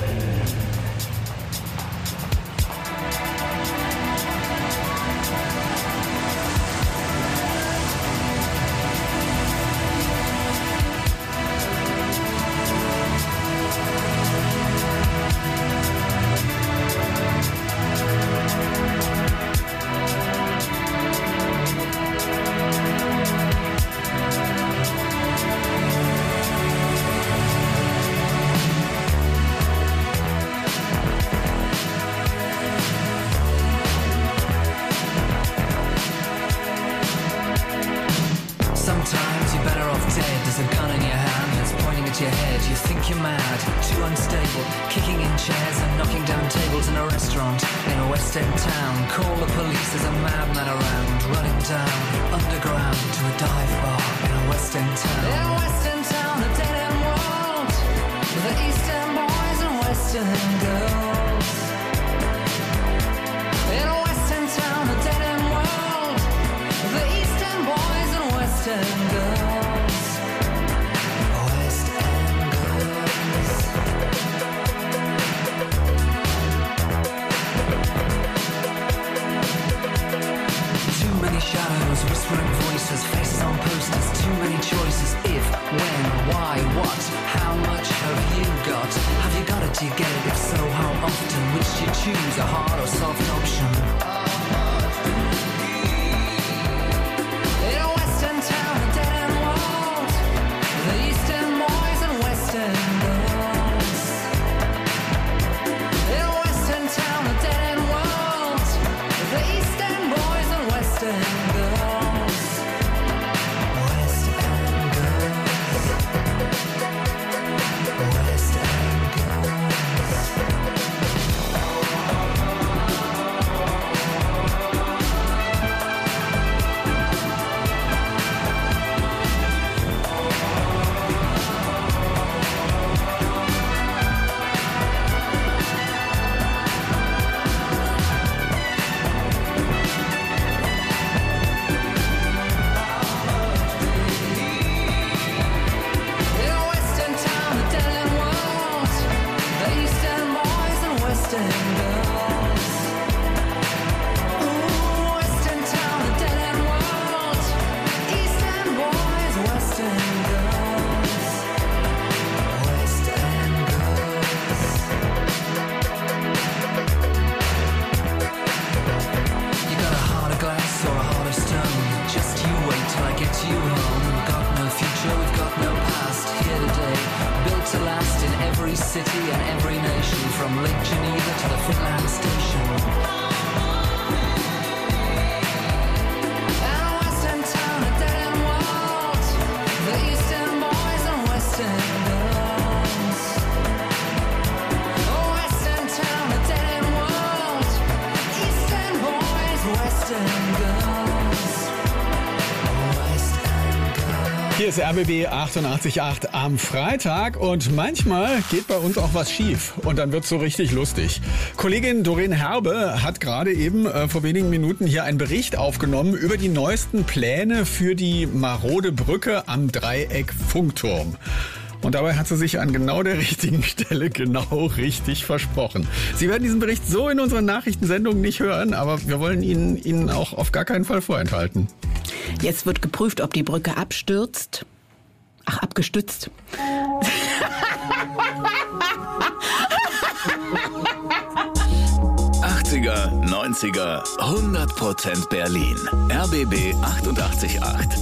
[SPEAKER 18] Sometimes you're better off dead. There's a gun in your hand that's pointing at your head. You think you're mad, too unstable, kicking in chairs and knocking down tables in a restaurant in a West End town. Call the police, there's a madman around, running down underground to a dive bar in a West End town. In a West End town, a dead end world, the East End boys and West End girls. In a West End town, a dead end world, the East End boys and West End girls. West End girls. Too many shadows, whispering voices, faces on posters, too many choices. If, when, why, what, how much have you got? Have you got it, do you get it? If so, how often? Which do you choose, a hard or soft option? In a West End town, a dead end world, the East End boys and West End girls. In a West End town, a dead end world, the East End boys and West End girls. West End girls. West End girls. In a West End town, a dead end world, the East End boys and West End girls. Ooh, West End town, a dead end world, East End boys, West End girls. West End girls. You got a heart of glass or a heart of stone. Just you wait till I get you home. Got no future, we've got no past. Here today, built to last in every city and every nation, from Lake Geneva to the Finland Station. And a West End town, a dead end world, the East End boys and West End girls. A West End town, a dead end world, East End boys, West End girls. West End girls.
[SPEAKER 1] Hier ist R B B achtundachtzig Komma acht am Freitag und manchmal geht bei uns auch was schief und dann wird's so richtig lustig. Kollegin Doreen Herbe hat gerade eben äh, vor wenigen Minuten hier einen Bericht aufgenommen über die neuesten Pläne für die marode Brücke am Dreieck-Funkturm. Und dabei hat sie sich an genau der richtigen Stelle genau richtig versprochen. Sie werden diesen Bericht so in unseren Nachrichtensendungen nicht hören, aber wir wollen ihn Ihnen auch auf gar keinen Fall vorenthalten.
[SPEAKER 19] Jetzt wird geprüft, ob die Brücke abstürzt. Ach, abgestützt.
[SPEAKER 2] achtziger, neunziger, hundert Prozent Berlin. R B B achtundachtzig Komma acht.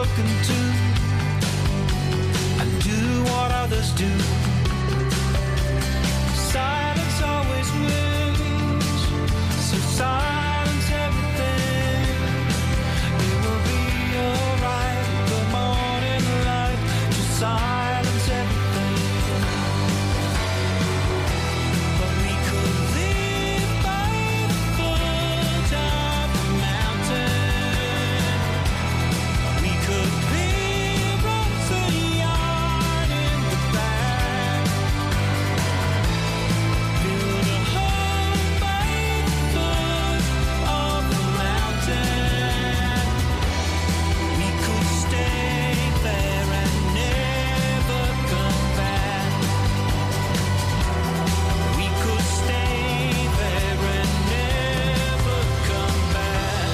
[SPEAKER 5] spoken to and do what others do. Silence always wins, so silence everything. It will be alright, the morning light, to silence everything. But we could live by the foot of the mountain. We could build us a yard in the back. Build a home by the foot of the mountain. We could stay there and never come back. We could stay there and never come back.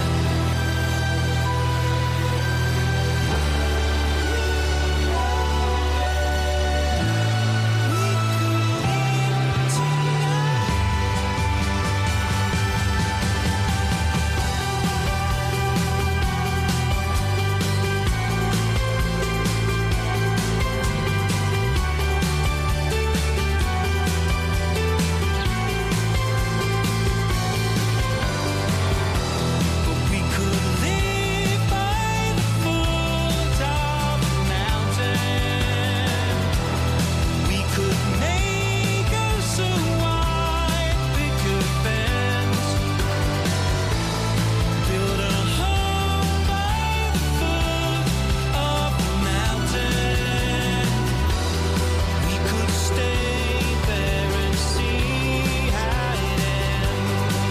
[SPEAKER 5] But we could live by the foot of the mountain. We could make us a wide picket fence. Build a home by the foot of the mountain. We could stay there and see how it ends.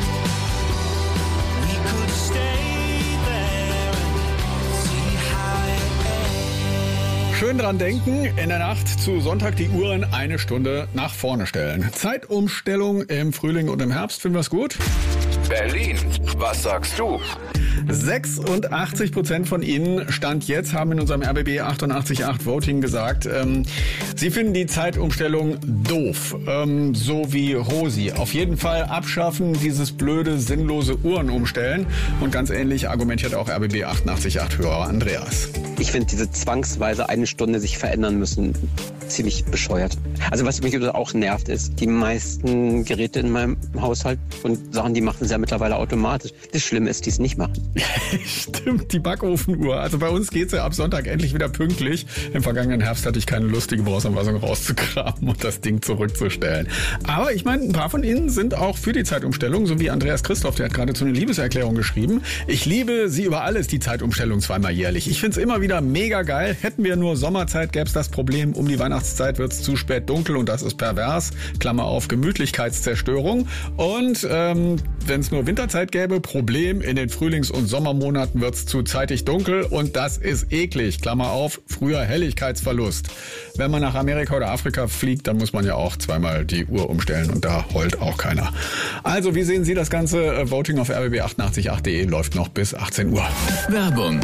[SPEAKER 5] We could stay there and see how it ends.
[SPEAKER 1] Schön dran denken, in der Nacht zu Sonntag die Uhren eine Stunde nach vorne stellen. Zeitumstellung im Frühling und im Herbst, finden wir es gut?
[SPEAKER 11] Berlin, was sagst du?
[SPEAKER 1] sechsundachtzig Prozent von Ihnen, Stand jetzt, haben in unserem R B B achtundachtzig Komma acht Voting gesagt, ähm, sie finden die Zeitumstellung doof, ähm, so wie Rosi. Auf jeden Fall abschaffen, dieses blöde, sinnlose Uhren umstellen. Und ganz ähnlich argumentiert auch R B B achtundachtzig Komma acht Hörer Andreas.
[SPEAKER 20] Ich finde diese zwangsweise eine Stunde sich verändern müssen ziemlich bescheuert. Also was mich auch nervt ist, die meisten Geräte in meinem Haushalt und Sachen, die machen sie ja mittlerweile automatisch. Das Schlimme ist, die es nicht machen.
[SPEAKER 1] Stimmt, die Backofenuhr. Also bei uns geht's ja ab Sonntag endlich wieder pünktlich. Im vergangenen Herbst hatte ich keine Lust, die Gebrauchsanweisung rauszugraben und das Ding zurückzustellen. Aber ich meine, ein paar von Ihnen sind auch für die Zeitumstellung, so wie Andreas Christoph, der hat geradezu eine Liebeserklärung geschrieben. Ich liebe sie über alles, die Zeitumstellung zweimal jährlich. Ich find's immer wieder mega geil. Hätten wir nur Sommerzeit, gäb's das Problem, um die Weihnachtszeit wird's zu spät dunkel und das ist pervers. Klammer auf, Gemütlichkeitszerstörung. Und ähm, wenn es nur Winterzeit gäbe, Problem, in den Frühlings- und Sommermonaten wird's zu zeitig dunkel und das ist eklig. Klammer auf, früher Helligkeitsverlust. Wenn man nach Amerika oder Afrika fliegt, dann muss man ja auch zweimal die Uhr umstellen und da heult auch keiner. Also, wie sehen Sie das Ganze? Voting auf r b b achtundachtzig Komma acht punkt de läuft noch bis achtzehn Uhr.
[SPEAKER 2] Werbung.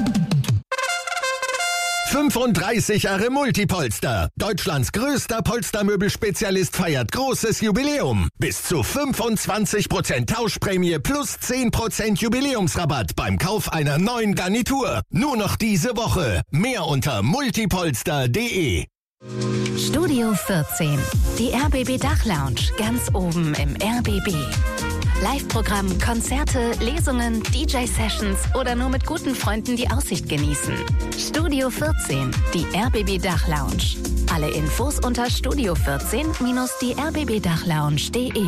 [SPEAKER 21] fünfunddreißig Jahre Multipolster. Deutschlands größter Polstermöbelspezialist feiert großes Jubiläum. Bis zu fünfundzwanzig Prozent Tauschprämie plus zehn Prozent Jubiläumsrabatt beim Kauf einer neuen Garnitur. Nur noch diese Woche. Mehr unter multipolster punkt de.
[SPEAKER 22] Studio vierzehn, die R B B Dachlounge, ganz oben im R B B. Live-Programm, Konzerte, Lesungen, D J-Sessions oder nur mit guten Freunden die Aussicht genießen. Studio vierzehn, die R B B Dachlounge. Alle Infos unter studio vierzehn die r b b dachlounge punkt de.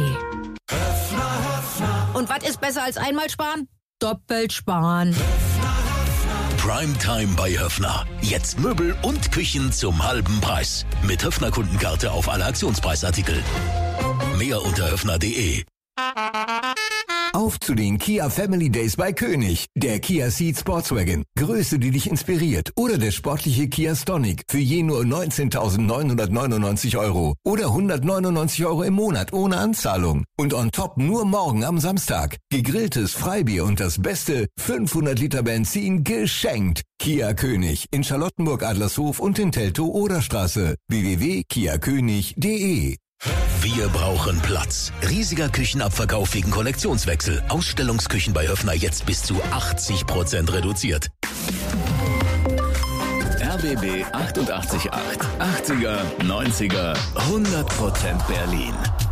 [SPEAKER 23] Und was ist besser als einmal sparen? Doppelt sparen.
[SPEAKER 2] Primetime bei Höffner. Jetzt Möbel und Küchen zum halben Preis. Mit Höffner-Kundenkarte auf alle Aktionspreisartikel. Mehr unter höffner punkt de.
[SPEAKER 24] Auf zu den Kia Family Days bei König. Der Kia Ceed Sportswagen. Größe, die dich inspiriert. Oder der sportliche Kia Stonic. Für je nur neunzehntausendneunhundertneunundneunzig Euro. Oder hundertneunundneunzig Euro im Monat ohne Anzahlung. Und on top nur morgen am Samstag. Gegrilltes Freibier und das Beste, fünfhundert Liter Benzin geschenkt. Kia König. In Charlottenburg Adlershof und in Teltow-Oderstraße. w w w punkt kia könig punkt de.
[SPEAKER 2] Wir brauchen Platz. Riesiger Küchenabverkauf wegen Kollektionswechsel. Ausstellungsküchen bei Höffner jetzt bis zu achtzig Prozent reduziert. B B achtundachtzig Komma acht. achtziger, neunziger, hundert Prozent Berlin.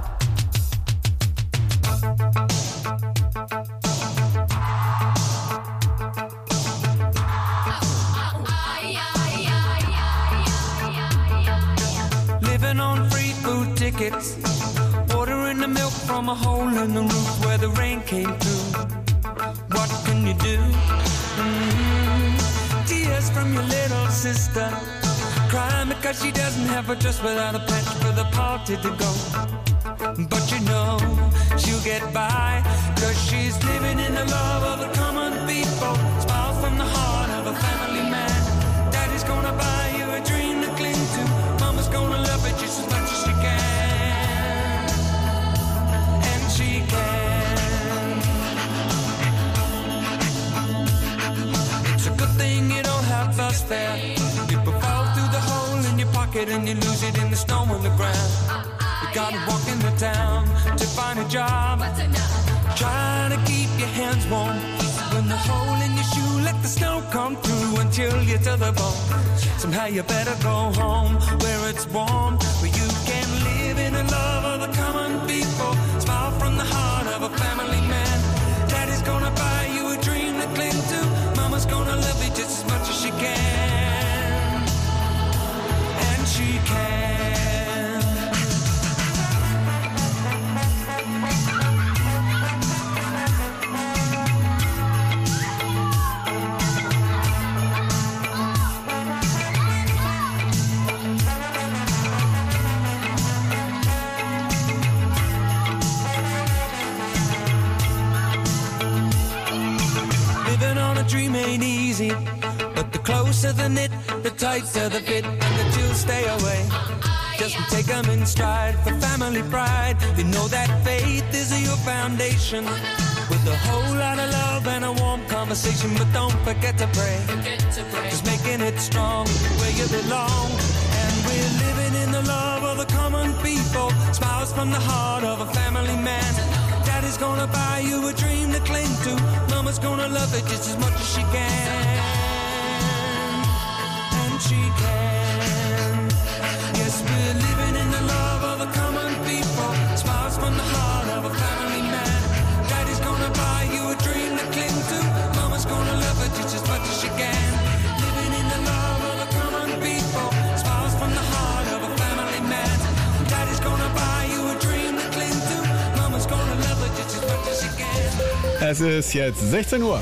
[SPEAKER 5] Living on free food tickets, ordering the milk from a hole in the roof where the rain came through. What can you do? Mm-hmm. Tears from your little sister, crying because she doesn't have a dress without a patch for the party to go. But you know she'll get by, cause she's living in the love of the common people. Smile from the heart of a family man. Daddy's gonna buy you a dream to cling to. Mama's gonna love it just as much as she can. And she can. It's a good thing you don't have bus fare. People fall through the hole in your pocket and you lose it in the snow on the ground. You gotta walk in the town to find a job, trying to keep your hands warm. When the hole in your shoe, let the snow come through and chill you to the bone. Somehow you better go home where it's warm, where you can live in the love of the common people. Smile from the heart of a family man. Daddy's gonna buy you a dream to cling to. Mama's gonna love you just as much as she can. And she can. Dream ain't easy, but the closer the knit, the tighter the fit, and the chills stay away. Just take them in stride for family pride. You know that faith is your foundation, with a whole lot of love and a warm conversation. But don't forget to pray, just making it strong where you belong. And we're living in the love of the common people. Smiles from the heart of a family man. Daddy's gonna buy you a dream to cling to. Mama's gonna love it just as much as she can. And she can. Yes, we're living in the love of the common people. Smiles from the heart of a family man. Daddy's gonna buy you a dream to cling to. Mama's gonna love it just as much as she can. Living in the love of the common people. Smiles from the heart of a family man. Daddy's gonna buy you a dream to cling to. Mama's gonna love it just as much as she can.
[SPEAKER 1] Es ist jetzt sechzehn Uhr.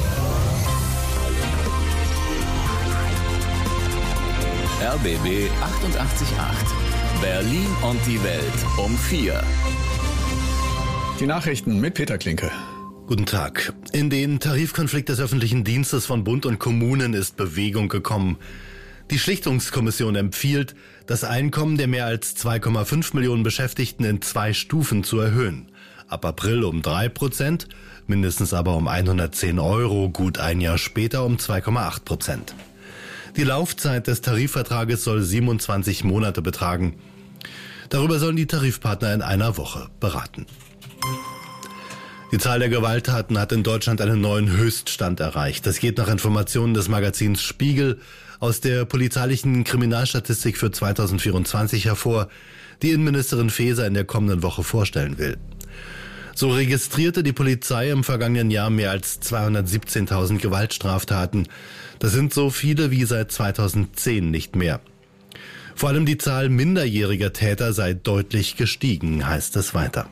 [SPEAKER 2] R B B achtundachtzig Komma acht. Berlin und die Welt um vier.
[SPEAKER 1] Die Nachrichten mit Peter Klinke.
[SPEAKER 3] Guten Tag. In den Tarifkonflikt des öffentlichen Dienstes von Bund und Kommunen ist Bewegung gekommen. Die Schlichtungskommission empfiehlt, das Einkommen der mehr als zwei Komma fünf Millionen Beschäftigten in zwei Stufen zu erhöhen. Ab April um drei Prozent, mindestens aber um hundertzehn Euro, gut ein Jahr später um zwei Komma acht Prozent. Die Laufzeit des Tarifvertrages soll siebenundzwanzig Monate betragen. Darüber sollen die Tarifpartner in einer Woche beraten. Die Zahl der Gewalttaten hat in Deutschland einen neuen Höchststand erreicht. Das geht nach Informationen des Magazins Spiegel aus der polizeilichen Kriminalstatistik für zweitausendvierundzwanzig hervor, die Innenministerin Faeser in der kommenden Woche vorstellen will. So registrierte die Polizei im vergangenen Jahr mehr als zweihundertsiebzehntausend Gewaltstraftaten. Das sind so viele wie seit zweitausendzehn nicht mehr. Vor allem die Zahl minderjähriger Täter sei deutlich gestiegen, heißt es weiter.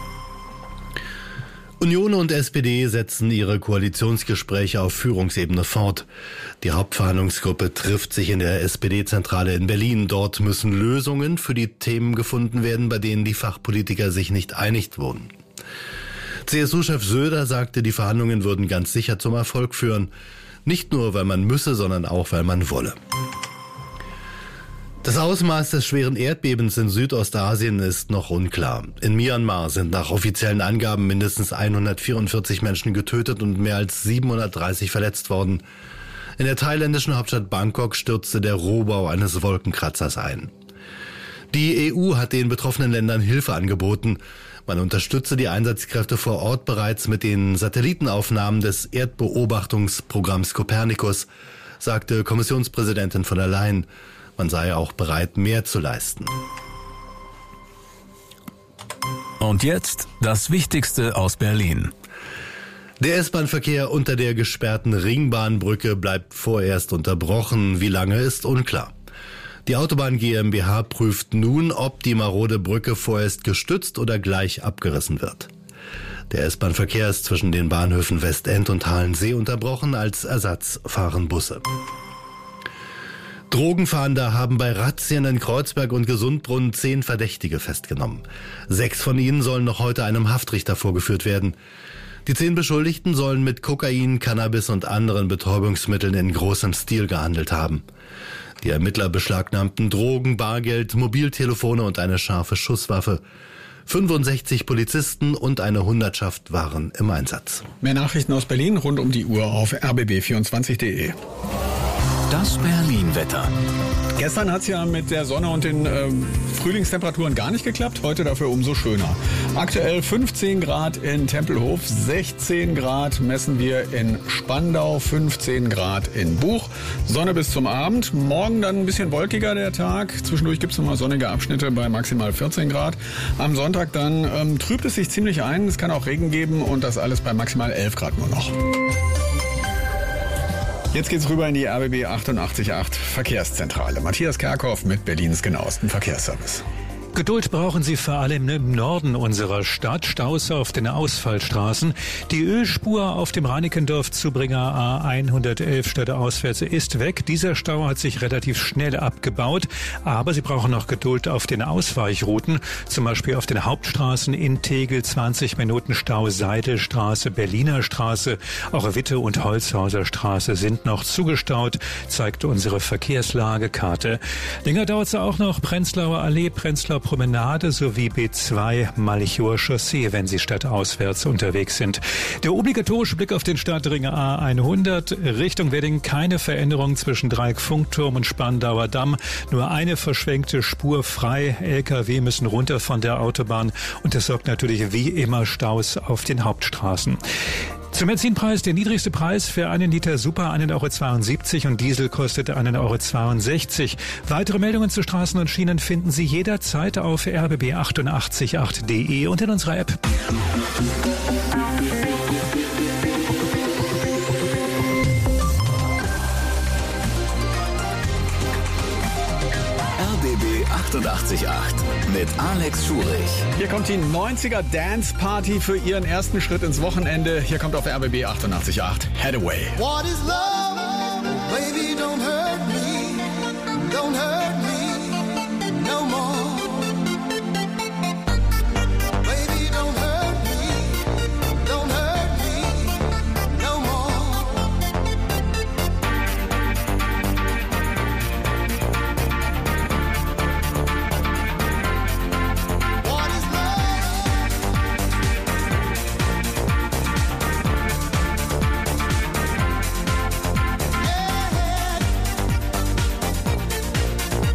[SPEAKER 3] Union und S P D setzen ihre Koalitionsgespräche auf Führungsebene fort. Die Hauptverhandlungsgruppe trifft sich in der S P D-Zentrale in Berlin. Dort müssen Lösungen für die Themen gefunden werden, bei denen die Fachpolitiker sich nicht einig wurden. C S U-Chef Söder sagte, die Verhandlungen würden ganz sicher zum Erfolg führen. Nicht nur, weil man müsse, sondern auch, weil man wolle. Das Ausmaß des schweren Erdbebens in Südostasien ist noch unklar. In Myanmar sind nach offiziellen Angaben mindestens hundertvierundvierzig Menschen getötet und mehr als siebenhundertdreißig verletzt worden. In der thailändischen Hauptstadt Bangkok stürzte der Rohbau eines Wolkenkratzers ein. Die E U hat den betroffenen Ländern Hilfe angeboten. Man unterstütze die Einsatzkräfte vor Ort bereits mit den Satellitenaufnahmen des Erdbeobachtungsprogramms Copernicus, sagte Kommissionspräsidentin von der Leyen. Man sei auch bereit, mehr zu leisten.
[SPEAKER 2] Und jetzt das Wichtigste aus Berlin.
[SPEAKER 3] Der S-Bahn-Verkehr unter der gesperrten Ringbahnbrücke bleibt vorerst unterbrochen. Wie lange ist unklar. Die Autobahn GmbH prüft nun, ob die marode Brücke vorerst gestützt oder gleich abgerissen wird. Der S-Bahn-Verkehr ist zwischen den Bahnhöfen Westend und Halensee unterbrochen. Als Ersatz fahren Busse. Drogenfahnder haben bei Razzien in Kreuzberg und Gesundbrunnen zehn Verdächtige festgenommen. Sechs von ihnen sollen noch heute einem Haftrichter vorgeführt werden. Die zehn Beschuldigten sollen mit Kokain, Cannabis und anderen Betäubungsmitteln in großem Stil gehandelt haben. Die Ermittler beschlagnahmten Drogen, Bargeld, Mobiltelefone und eine scharfe Schusswaffe. fünfundsechzig Polizisten und eine Hundertschaft waren im Einsatz.
[SPEAKER 1] Mehr Nachrichten aus Berlin rund um die Uhr auf r b b vierundzwanzig punkt d e.
[SPEAKER 2] Das Berlin-Wetter.
[SPEAKER 1] Gestern hat es ja mit der Sonne und den äh, Frühlingstemperaturen gar nicht geklappt, heute dafür umso schöner. Aktuell fünfzehn Grad in Tempelhof, sechzehn Grad messen wir in Spandau, fünfzehn Grad in Buch. Sonne bis zum Abend, morgen dann ein bisschen wolkiger der Tag. Zwischendurch gibt es nochmal sonnige Abschnitte bei maximal vierzehn Grad. Am Sonntag dann ähm, trübt es sich ziemlich ein, es kann auch Regen geben und das alles bei maximal elf Grad nur noch. Jetzt geht's rüber in die R B B achtundachtzig Komma acht Verkehrszentrale. Matthias Kerkhoff mit Berlins genauestem Verkehrsservice.
[SPEAKER 4] Geduld brauchen Sie vor allem im Norden unserer Stadt. Staus auf den Ausfallstraßen. Die Ölspur auf dem Reinickendorf-Zubringer A hundertelf stadtauswärts ist weg. Dieser Stau hat sich relativ schnell abgebaut. Aber Sie brauchen noch Geduld auf den Ausweichrouten. Zum Beispiel auf den Hauptstraßen in Tegel zwanzig Minuten Stau, Seidelstraße, Berliner Straße. Auch Witte und Holzhauser Straße sind noch zugestaut, zeigt unsere Verkehrslagekarte. Länger dauert es auch noch Prenzlauer Allee, Prenzlauer Promenade sowie B zwei Malchower Chaussee, wenn Sie stadtauswärts unterwegs sind. Der obligatorische Blick auf den Stadtring A hundert Richtung Wedding, keine Veränderung zwischen Dreieck-Funkturm und Spandauer Damm. Nur eine verschwenkte Spur frei. L K W müssen runter von der Autobahn und das sorgt natürlich wie immer Staus auf den Hauptstraßen. Zum Benzinpreis, der niedrigste Preis für einen Liter Super ein Euro zweiundsiebzig und Diesel kostet ein Euro zweiundsechzig. Weitere Meldungen zu Straßen und Schienen finden Sie jederzeit auf r b b achtundachtzig Komma acht punkt d e und in unserer App.
[SPEAKER 2] R B B achtundachtzig Komma acht mit Alex Schurich.
[SPEAKER 1] Hier kommt die neunziger Dance Party für Ihren ersten Schritt ins Wochenende. Hier kommt auf R B B achtundachtzig Komma acht Headaway.
[SPEAKER 5] What is love? Baby, don't hurt me. Don't hurt me no more. Baby, don't hurt me. Don't hurt me no more. What is love?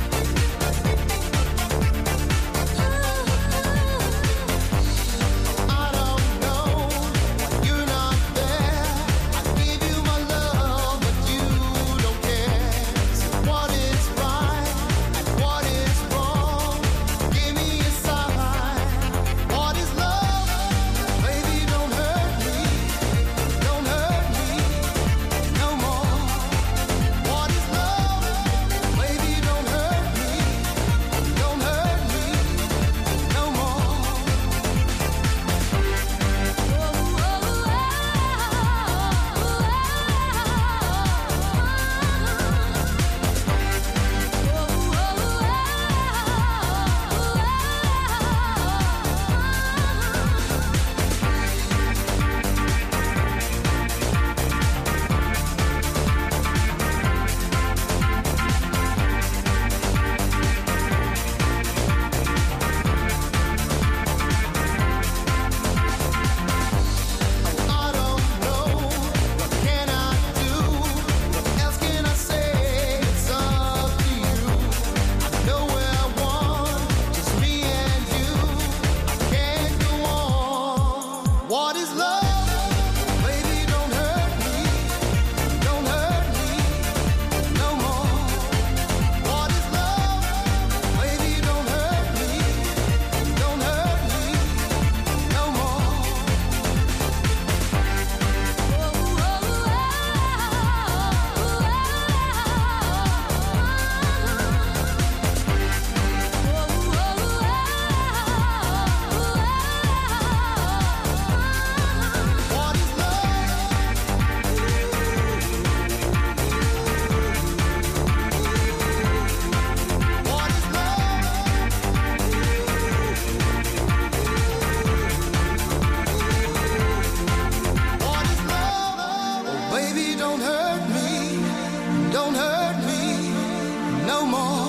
[SPEAKER 5] Baby, don't hurt me, don't hurt me no more.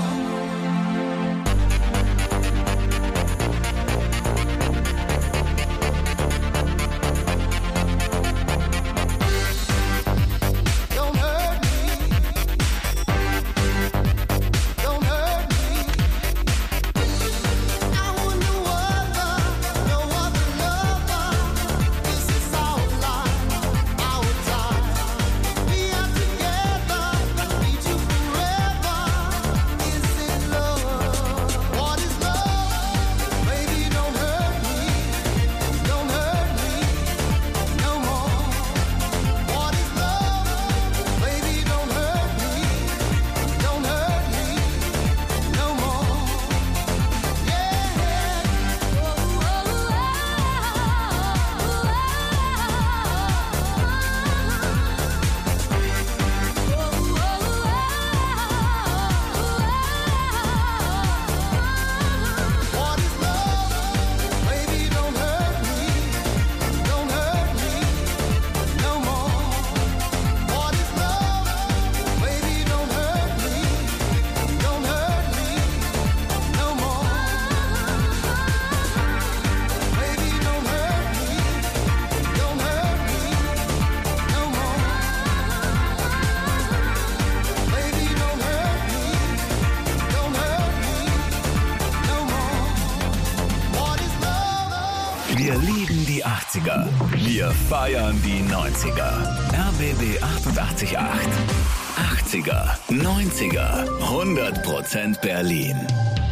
[SPEAKER 2] Wir lieben die achtziger. Wir feiern die neunziger. R B B achtundachtzig Komma acht. achtziger, neunziger, hundert Prozent Berlin.